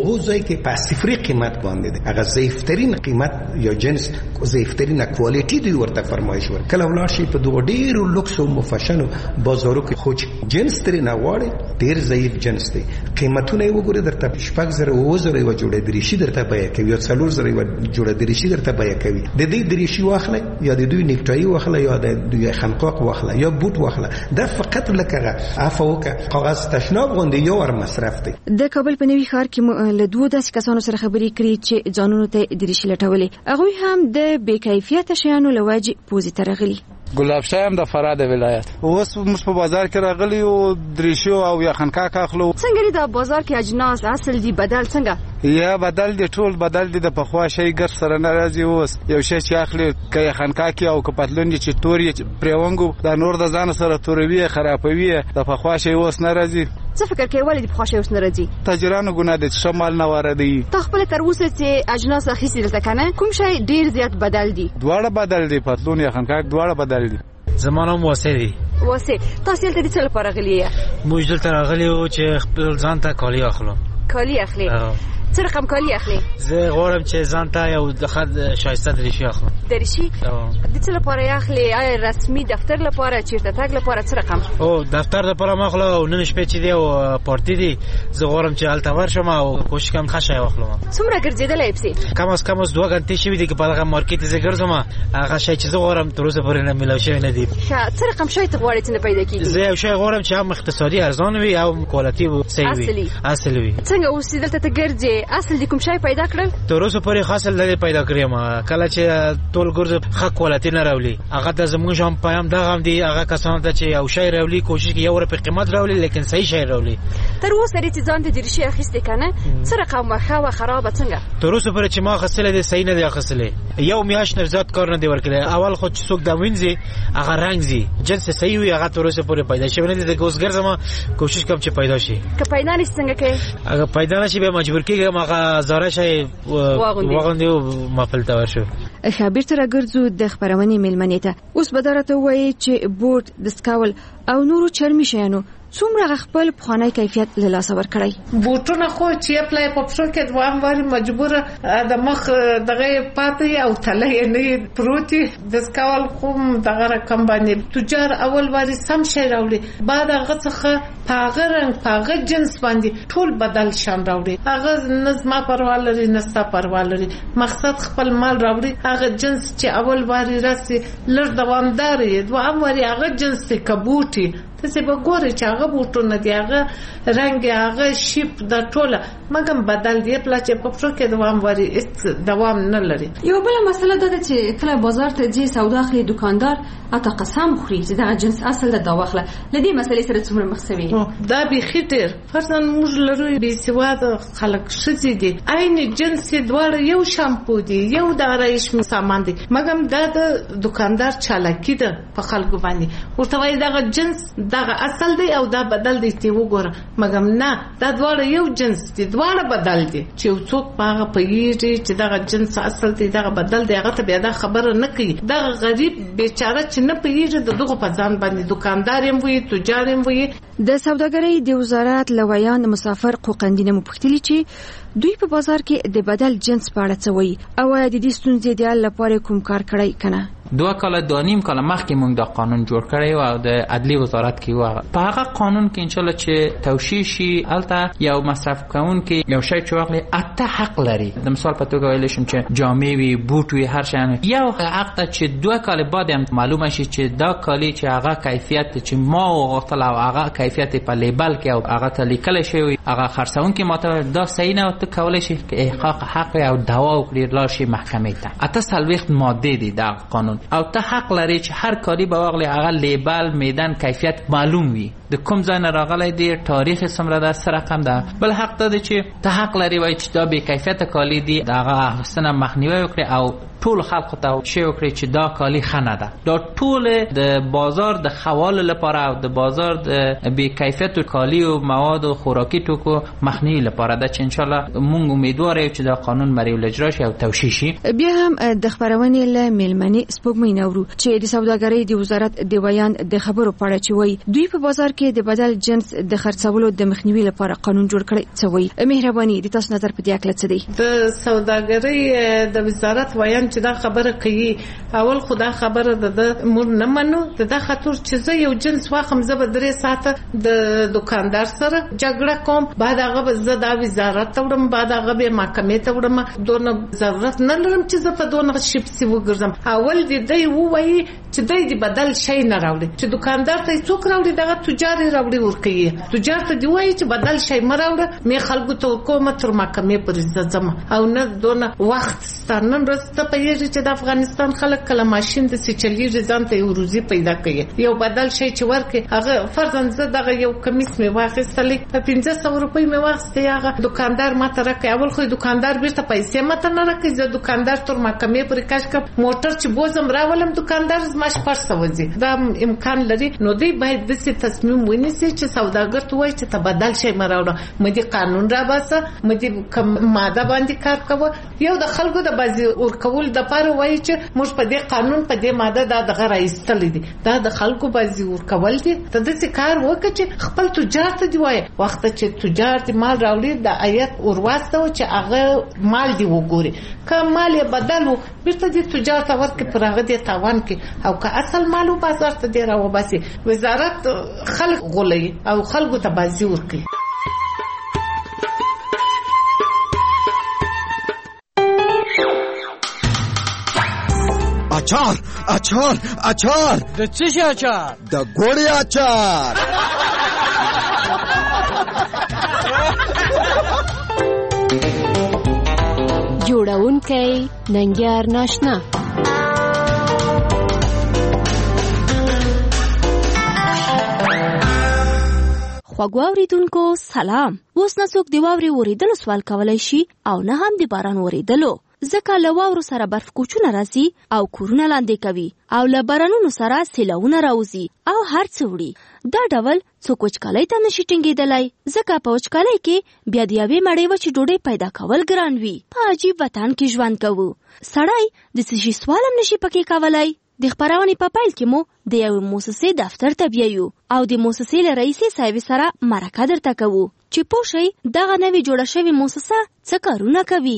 هغه ځای کې په صفري قیمت باندې دی هغه ضعیفترین قیمت یا جنس ضعیفترین کوالټي دی ورته فرمایش ور کله ولر شي په دوه ډیرو لوکس او مفشنو بازارو کې خو جنس ترې نه واړي ډیر ضعیف جنس دی قیمتونه یې وګوره درته شپږ زره او زره یو جوړه دریشي درته بیه کوي یا څلور زره یو جوړه دریشي درته بیه کوي د دې دریشي واخله یا د دوی نیکټای واخله یا د دوی خنقاق واخله یا بوت واخله دا فقط لکه عفوکه کاغذ تشناب غوندي یو ور مصرف دی د کابل په نوي ښار کې له دوه داسې کسانو سره خبرې کړې چې ځانونو ته دریشي لټولې هغوی هم د بې کیفیته شیانو له وجې پوزې ته راغلي ګلاب شاه هم د فراد ولایت اوس موږ په بازار کې راغلی او دریشو او یا خنکاک اخلو څنګه د بازار کې اجناس اصل دي بدل څنګه یا بدل دي ټول بدل دي د پخوا شي ګر سره ناراضي اوس یو شی چې اخلي کې خنکاک او کپتلون چې توري پرونګو د نور د ځان سره توروي خرابوي د پخوا شي اوس ناراضي څه فکر کوي ولې د پخوا شي اوس ناراضي تاجرانو ګناه دي شمال نه واردي ته خپل تر اوسه چې اجناس اخیستي دلته کنه کوم شی ډیر زیات بدل دي دواړه بدل دي پتلون یا خنکاک دواړه بدل دي زمانه موثر دي واسه تاسو دلته څه لپاره غلي موږ دلته راغلي او چې خپل ځان ته کالي اخلو کالي اخلي څه رقم کالي اخلي زه غواړم چې ځان ته یو د خد شایسته دریشي اخلم دریشي د څه لپاره اخلي آیا رسمي دفتر لپاره چیرته تګ لپاره څه رقم او دفتر لپاره مخله او نن شپه چې دی او پارتی دی زه غواړم چې الته ورشم او کوشش کوم خشه واخلم څومره ګرځیدلې پسې کم از کم 2 غنټې شوې دي چې په هغه مارکیټ زه ګرځم هغه شی چې زه غواړم تر اوسه پورې نه ملو شوی نه دی څه رقم شی ته غواړې چې پیدا کیږي زه یو شی غواړم چې هم اقتصادي ارزان وي او کوالټي وي اصلي وي څنګه اوس دلته ته ګرځې اصل دي کوم شی پیدا کړل تر اوسه پورې حاصل نه پیدا کړم کله چې ټول ګرځ ښه کوالټي نه راولي هغه د زموږ هم پیام دغه هم دي هغه کسان ته چې یو شی راولي کوشش کوي یو په قیمت راولي لیکن صحیح شی راولي تر اوسه لري چې ځان ته دریشي اخیستې کنه څه رقم واخا خراب څنګه تر اوسه پورې چې ما خسلې دي صحیح نه دي اخیستلې یو میاش نرزات کار نه دی ورکړی اول خو چې څوک د وینځي هغه رنگ زی جنس صحیح وي هغه تر اوسه پورې پیدا شوی نه دي د اوس ګرځم کوشش کوم چې پیدا شي که پیدا نشي څنګه کې هغه پیدا نشي به مجبور کیږم هغه زاره شي واغوندي او مفلته ورشو خبر تر ګرځو د خبرونې ملمنې ته اوس به درته وایي چې بوټ د سکاول او نورو چرمي شیانو څومره خپل پخوانی کیفیت له لاسه ورکړی بوټونه خو چې پلای په پښو کې دوام واري مجبور د مخ دغه پاتې او تلې نه پروتي د سکاول کوم دغه رقم باندې تجار اول واري سم شي راوړي بعد هغه څخه پاغه رنگ پاغه جنس باندې ټول بدل شان راوړي هغه نظم پروا لري نستا پروا لري مقصد خپل مال راوړي هغه جنس چې اول واري راسي لږ دوامدار وي دوام واري هغه جنس ته کبوټي څه به ګوري چې هغه بوټونه دی هغه رنگ هغه شیپ د ټوله مګم بدل دی پلا چې په پښو کې دوام واري دوام نه لري یو بل مسله ده چې کله بازار ته ځي سودا اخلي دکاندار اته قسم خوري چې دا جنس اصل د دواخله لدی مسلې سره څومره مخسوي دا به خطر فرضاً موږ لرو به سواد خلک شتي دي عین جنس دواړه یو شامپو دي یو د ریشم سامان دي مګم دا د دکاندار چالاکی ده په خلکو باندې ورته وایي دا جنس دغه اصل دی او دا بدل دی تی وګوره مګم نه دا دواړه یو جنس دي دواړه بدل دي چې څوک هغه پیږي چې دغه جنس اصل دی دغه بدل دی هغه ته بیا دا خبره نه کوي دغه غریب بیچاره چې نه پیږي دغه په ځان باندې دکاندار هم وي تجار هم وي د سوداګرۍ د وزارت لویان مسافر قوقندینه مپختلی چې دوی په بازار کې د بدل جنس په اړه څه وایي او د دې ستونزې د حل لپاره کوم کار کړی کنه 2 کال 2.5 کال مخکې موږ د قانون جوړ کړی او د عدلی وزارت کې و په هغه قانون کې ان شاء الله چې توشیح شي الته یو مصرف کوونکی یو شی چې واغلی اته حق لري د مثال په توګه ویل شم چې جامې وي بوټ وي هر شی یو حق ته چې 2 کال بعد هم معلومه شي چې دا کالی چې هغه کیفیت چې ما غوښتل او هغه کیفیت په لیبل کې او هغه ته لیکل شوی هغه خرڅونکي ماته دا صحیح نه ته کولای شي چې احقاق حق او دعوا وکړي لاشي محکمه ته اته سلويخت ماده دي د قانون او ته حق لري چې هر کاری به واغلی هغه لیبل میدان کیفیت معلوم وي د کوم ځای نه راغلی دی تاریخ سمره ده سره رقم ده بل حق ده چې ته حق لري وای چې دا به کیفیت کالی دی هغه حسنه مخنیوي وکړي او ټول خلکو ته شی وکړي چې دا کالی خنه ده دا ټول د بازار د خوال لپاره او د بازار د بی کیفیت کالی او مواد او خوراکي توکو مخنیوي لپاره ده چې ان شاء الله مونږ امیدوار یو چې دا قانون مریو اجرا شي او توشیح شي بیا هم د خبرونې له ملمنې سپوږمۍ نورو چې د سوداګرۍ د وزارت د ویان د خبرو په اړه چې وایي دوی په بازار کې د بدل جنس د خرڅولو د مخنیوي لپاره قانون جوړ کړی څه وایي؟ مهرباني د تاسو نظر په دې اړه څه دی؟ د سوداګرۍ د وزارت وایم چې دا خبره کوي، اول خدا خبره د مور نه منو د خاطر چې زه یو جنس واخم زه به 3 ساعته د دکاندار سره جګړه کوم، بعد هغه زه د وزارت ته وړم، بعد هغه به محکمې ته وړم. دونه ضرورت نه لرم چې زه په دونه شپسي وګرځم. اول دې وایي چې دې بدل شي نه راوړي، چې دکاندار ته څوک راوړي دغه تجار راوړي ورکوي. تجار ته دی وایي چې بدل شي مراوړه، مې خلکو ته کومه تر محکمې پرې ځم او نه دونه وخت ستانن رسته پیږي چې د افغانستان خلک کله ماشين د سچلي ځان ته یو روزي پیدا کوي. یو بدل شي چې ورکه هغه فرضاً زه دغه یو کمیس مې واخیستلې په 1500 روپۍ مې واخیستې، هغه دکاندار ماته راکړي. اول خو دکاندار بیرته پیسې ماته نه راکړي، زه دکاندار تر محکمې پورې کاش کړم. موټر چې بوزم راولم دکاندار زما شپږ سوځي. دا امکان لري. نو دی باید د څه تصمیم ونیسي چې سوداګر ته وایي چې تبدل شي مراوړه، مدي قانون را باسه، مدي ماده باندې کار کوي. یو د خلکو د بازي ورکول د پاره وایي چې موږ په دې قانون په دې ماده دا دغه راایستل دي، دا د خلکو بازي ورکول دي. ته د څه کار وکړي چې خپل تجار ته دی وایي وخت چې تجار ته مال راوړي د آیت ورواستو چې هغه مال دی وګوري، که مال بدلو بیرته د تجار ته ورکړي پر هغه د تاوان کې، او که اصل مالو بازار ته دی راو باسي. وزارت خلک غولي او خلکو ته بازي ورکړي. اچار اچار اچار د څه شي اچار؟ د ګوړې اچار. جوړونکی ننګیار ناشنا. خوږو اوریدونکو سلام. اوس نه څوک د واورې اوریدلو سوال کولی شي او نه هم د باران اوریدلو، ځکه له واورو سره برف کوچونه راځي او کورونه لاندې کوي او له بارانونو سره سیلاونه راوځي او هر څه وړي. دا ډول څوک وچکالۍ ته نشي ټینګېدلی، ځکه په وچکالۍ کې بیا د یوې مړۍ وچې ډوډۍ پیدا کول ګران وي. په عجیب وطن کې ژوند کوو، سړی د څه شي سوال هم نشي پکې کولی. د خپرونې په پیل کې مو د یوې موسسې دفتر ته بیایو او د موسسې له رئیسې صاحبې سره مرکه درته کوو چې پوه شئ دغه نوې جوړه شوې موسسه څه کارونه کوي.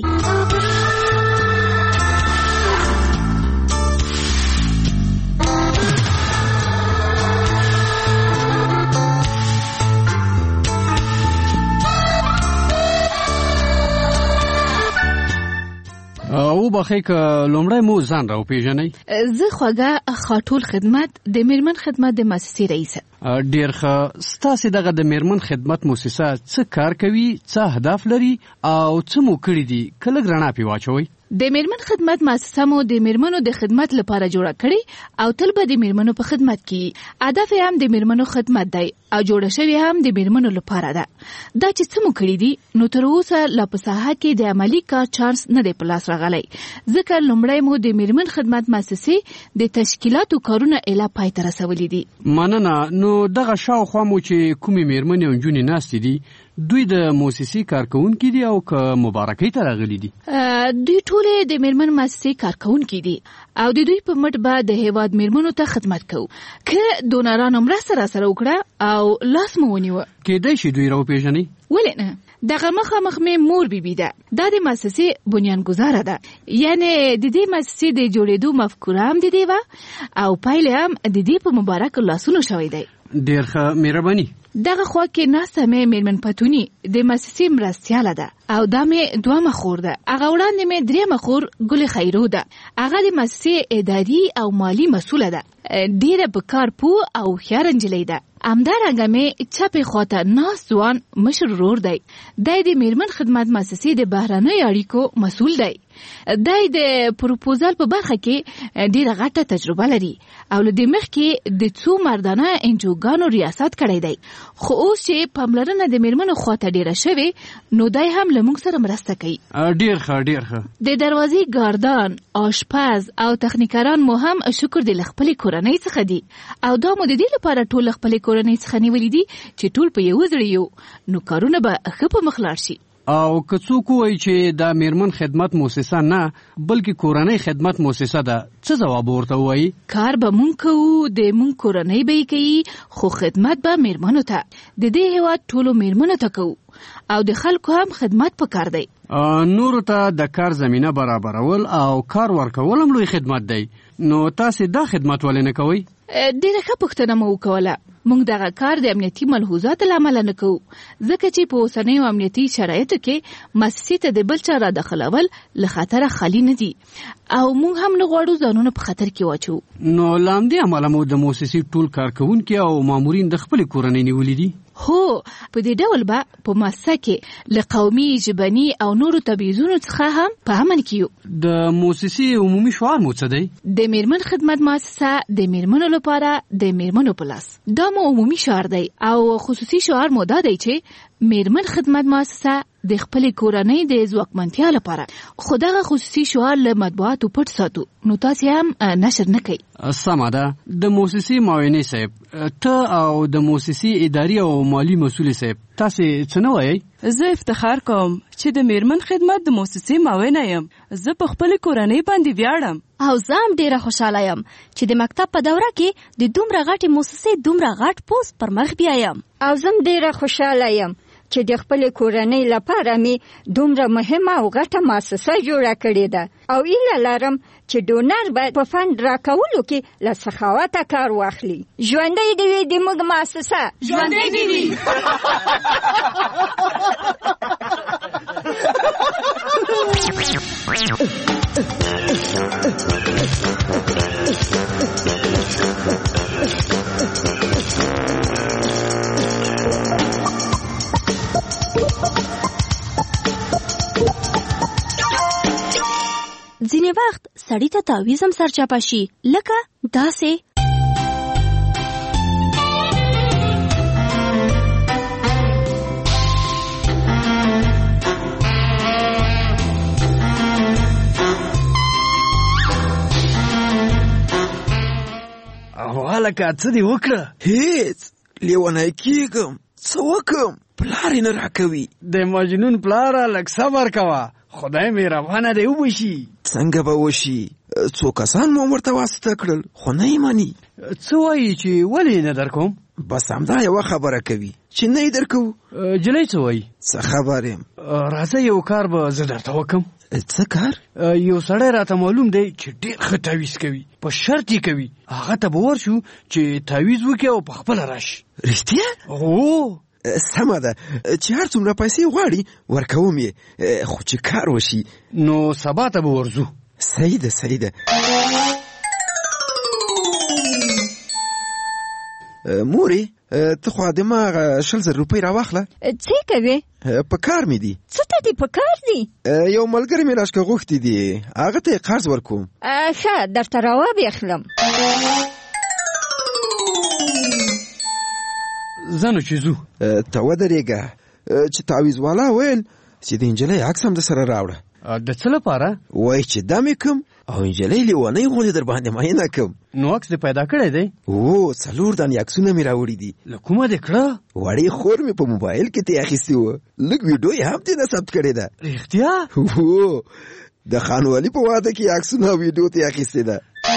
او بخې که لومړی مو ځان راو پیژنئ. زه خوږه خاټول خدمت د میرمن خدمت د مؤسسې رئیسه. ډیر ښه. ستاسې دغه د میرمن خدمت مؤسسه څه کار کوي، څه اهداف لري او څه مو کړي دي؟ که لږ رڼا پې واچوئ. د میرمن خدمت مؤسسه مو د میرمنو د خدمت لپاره جوړه کړې او تل به د میرمنو په خدمت کې. هدف هم د میرمنو خدمت دی او جوړه شوې هم د میرمنو لپاره ده. دا چې څه مو کړي دي نو تر اوسه لا په ساحه کې د عملي کار چانس نه دی په لاس راغلی، ځکه لومړی مو د میرمن خدمت مؤسسې د تشکیلاتو کارونه اله پای ته رسولي دي. مننه. نو دغه شاوخوا مو چې کومې میرمنې او نجونې ناستې دي دوی د مؤسسې کارکونکي دي او که مبارکۍ ته راغلي دي؟ دوی ټولې د میرمن مؤسسې کارکونکي دي او د دوی په مټ به د هیواد میرمنو ته خدمت کوو. که ډونرانو مرسته راسره وکړه او لاس مو ونیوه کېدای شي دوی راوپېژنئ. ولې نه؟ دغه مخامخ مې مور بیبي ده. دا د مؤسسې بنیانګذاره ده، یعنی د دې مؤسسې د جوړېدو مفکوره هم د دې وه او پایله هم د دې په مبارک لاسونو شوی دی. ډېر ښه، مهرباني. دغه خوا کې ناسته مې میرمن پتوني د مؤسسې مرستیاله ده او دا مې دوامه خور ده. هغه وړاندې مې درېیمه خور ګل خیرو ده. هغه د مؤسسې اداري او مالی مسوله ده. ډېره په کار پوه او هوښیاره نجلۍ ده. همدارنګه مې چپې خواته ناست ځوان مشر ورور دی. دی د میرمن خدمت مؤسسې د بهرنیو اړیکو مسؤل دی. دی د پروپوزال په برخه کې ډېره غټه تجربه لري او له دې مخکې د څو مردانه انجوګانو ریاست کړی دی، خو اوس چې پاملرنه د میرمنو خواته ډېره شوې نو دی هم له موږ سره مرسته کوي. ډېر ښه، ډېر ښه. د دروازې ګاردان، آشپز او تخنیکران مو هم شکر د له خپلې کورنۍ څخه دي او دا مو د دې لپاره ټول له خپلې کورنۍ څخه نیولي دي چې ټول په یو زړه یو، نو کارونه به ښه په مخ لاړ شي. او که څوک وایي چې دا میرمن خدمت مؤسسه نه بلکې کورنۍ خدمت مؤسسه ده څه ځواب ورته وایي؟ کار به مونږ کوو د مونږ کورنۍ به یې کوي خو خدمت به میرمنو ته د دې هېواد ټولو میرمنو ته کوو او د خلکو هم خدمت پکار دی. نورو ته د کار زمینه برابرول او کار ورکول هم لوی خدمت دی. نو تاسې دا خدمت ولې نه کوئ؟ ډېره ښه پوښتنه مو وکوله. موږ دغه کار د امنیتي ملحوظاتو له امله نه کوو ځکه چې په اوسنیو امنیتي شرایطو کې مؤسسې ته د بل چا رادخلول له خطره خالي نه دي او موږ هم نه غواړو ځانونه په خطر کې واچو. نو له همدې امله مو د مؤسسې ټول کارکوونکي او مامورین د خپلې کورنۍ نیولي دي؟ هو، په دې ډول به په مؤسسه کې له قومي، ژبني او نورو تبعیضونو څخه هم په امن کې یو. د مؤسسې عمومي شعار مو څه دی؟ د میرمن خدمت مؤسسه د میرمنو لپاره د میرمنو په لاس. دا مو عمومي شعار دی او خصوصي شعار مو دا دی چې میرمن خدمت مؤسسه د خپلې کورنۍ د ځواکمنتیا لپاره. خو دغه خصوصي شعار له مطبوعاتو پټ ساتو نو تاسې هم نشر نه کوئ. سمه ده. د مؤسسې معاونې صاحب، ته او د مؤسسې اداري او مالي مسؤل صاحب تاسې څه نه وایئ؟ زه افتخار کوم چې د میرمن خدمت د مؤسسې معاونه یم. زه په خپلې کورنۍ باندې ویاړم او زه هم ډېره خوشحاله یم چې د مکتب په دوره کې د دومره غټې مؤسسې دومره غټ پوسټ پر مخ بیایم. او زه هم ډېره خوشحاله یم چې د خپلې کورنۍ لپاره مې دومره مهمه او غټه مؤسسه جوړه کړې ده او هیله لرم چې ډونر به په فند راکولو کې له سخاوته کار واخلي. ژوندی دې وي د موږ مؤسسه. ژوندی دې وي. ځینې وخت سړی ته تعویض هم سرچپه شي لکه داسې. هلکه څه دې وکړه؟ هیڅ، لیونی کېږم. څه وکړم؟ پلار یې نه راکوي. د مجنون پلاره لږ صبر کوه، خدای مهربانه دی وبشي. څنګه به وشي؟ څو کسان مو ورته واسطه کړل خو نه یې مني. څه وایي چې ولې نه درکوم؟ بس همدا یوه خبره کوي چې نه یې درکوو. جلۍ څه وایي؟ څه خبر یم؟ راځه یو کار به زه درته وکړم. څه کار؟ یو سړی راته معلوم دی چې ډېر ښه تعویض کوي، په شرط یې کوي. هغه ته به ورشو چې تعویض وکړي او په خپله راشي. رښتیا؟ هو. سمه ده چې هر څومره پیسې غواړي ورکوم یې، خو چې کار وشي نو سبا ته به ورځو. صحیح ده صحیح ده. مورې ته خو دماغ 20,000 روپۍ راواخله. څه کوې؟ په کار مې دي. څه ته دې په کار دي؟ یو ملګری مې راشکه غوښتي دي، هغه ته یې قرض ورکوم. ښه، درته راوبېخلم. زنو چې ځو ته ودرېږه چې تعویض والا ویل چې د نجلۍ عکس هم د سره راوړه. د څه لپاره؟ وایي چې دا مې کم او نجلۍ لیونۍ غوندې در باندې مینه کم. نو عکس دې پیدا کړی دی؟ او 4 دانې عکسونه مې راوړي دي. له کومه دې کړه؟ وړې خور مې په موبایل کې ترې اخیستې وه، لږ ویډیو یې هم ترې نه ثبت کړې ده. رښتیا؟ هو، د خانوالي په واده کې عکسونه او ویډیو ترې اخیستې ده.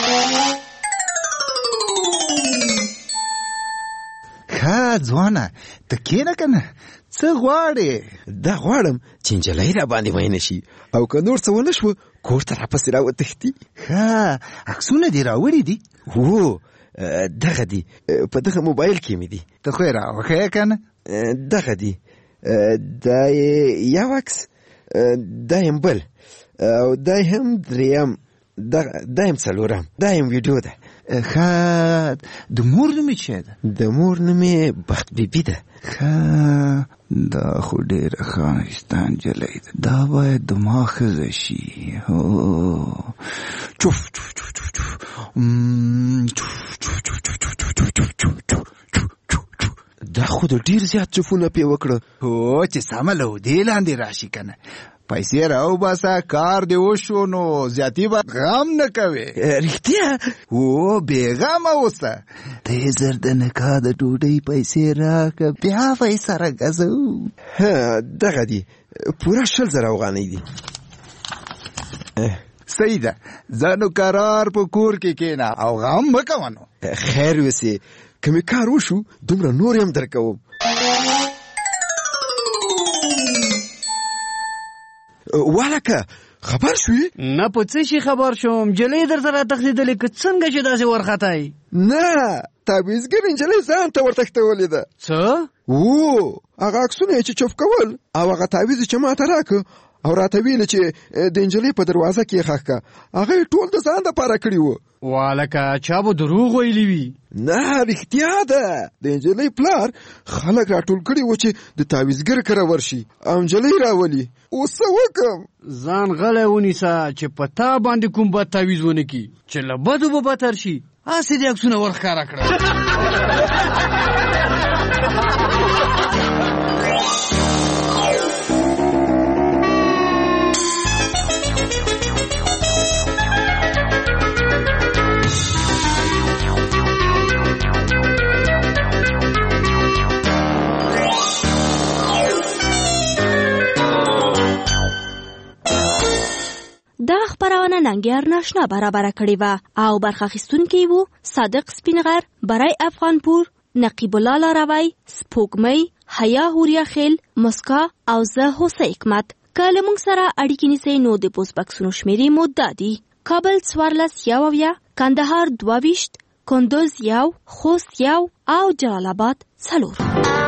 ښه ځوانه، ته کښېنه که نه؟ څه غواړې؟ دا غواړم چې نجلۍ را باندې مینه شي او که نور څه ونه شوه کور ته راپسې راوتښتي. ښه، عکسونه دې راوړي دي؟ هو، دغه دي، په دغه موبایل کې مې دي. ته خو یې راوښیه که نه؟ دغه دي، دا یو عکس، دا یم بل، او دا هم دریم، دا یم څلورم، دا یم ویډیو ده. ښه، د مور نوم یې چی ده؟ د مور نوم یې بخت بیبي ده. ښه، دا خو ډېره ښایسته نجلۍ ده، دا باید د ما ښځه شي. چوف چوف چوف چوف چوف دا خو د ډیر زیات چفونه پې وکړه. هو چې سمه له دې لاندې راشي که نه پیسې راو باسه کار دې وشو نو زیاتي به غم نه کوې. رښتیا؟ هو بېغمه اوسه. ته زر د نکاح د ډوډۍ پیسې راکړه بیا به یې سره ګزوو. دغه دي پوره 100,000 افغانۍ دي. صحیح ده زه نو قرار په کور کې کېنه او غم مه کوه نو. خیر وسې که مې کار وشو دومره نور هم در کوم. والکه خبر شوې؟ نه په څه شي خبر شوم. نجلۍ در سره تښتېدلې که څنګه چې داسې ورختای؟ نه تعویزګر نجلۍ ځان ته ورتښتولې ده. څه؟ هغه عکسونه یې چې چوف کول او هغه تعویز چې ما ته راکړه او راته ویل چې د نجلۍ په دروازه کې یې ښخ کړه هغه یې ټول د ځان دپاره کړي وو. والکه چا به دروغ ویلي وي؟ نه رښتیا ده. د نجلۍ پلار خلک راټول کړي وو چې د تعویزګر کره ورشي او نجلۍ راولي. اوس څه وکړم؟ ځان غلی ونیسه چې په تا باندې کوم بد تعویز ونه کړي چې له بدو به بدتر شي. هسې دې عکسونه ورښکاره کړه. دا خبرونه ننګیار ناشنا برابر کړې وه او برخه اخیستونکي وو صادق سپینغر، برای افغانپور، نقیب الله لاروی، سپوږمۍ، حیا هوریا خیل، مسکا او زه هوسه حکمت. که له موږ سره اړیکې نیسئ نو د پوسټ بکسونو شمیرې مو دا دي: کابل 14 کندهار 22 کندوز 1 خوست 1 او جلال آباد 4.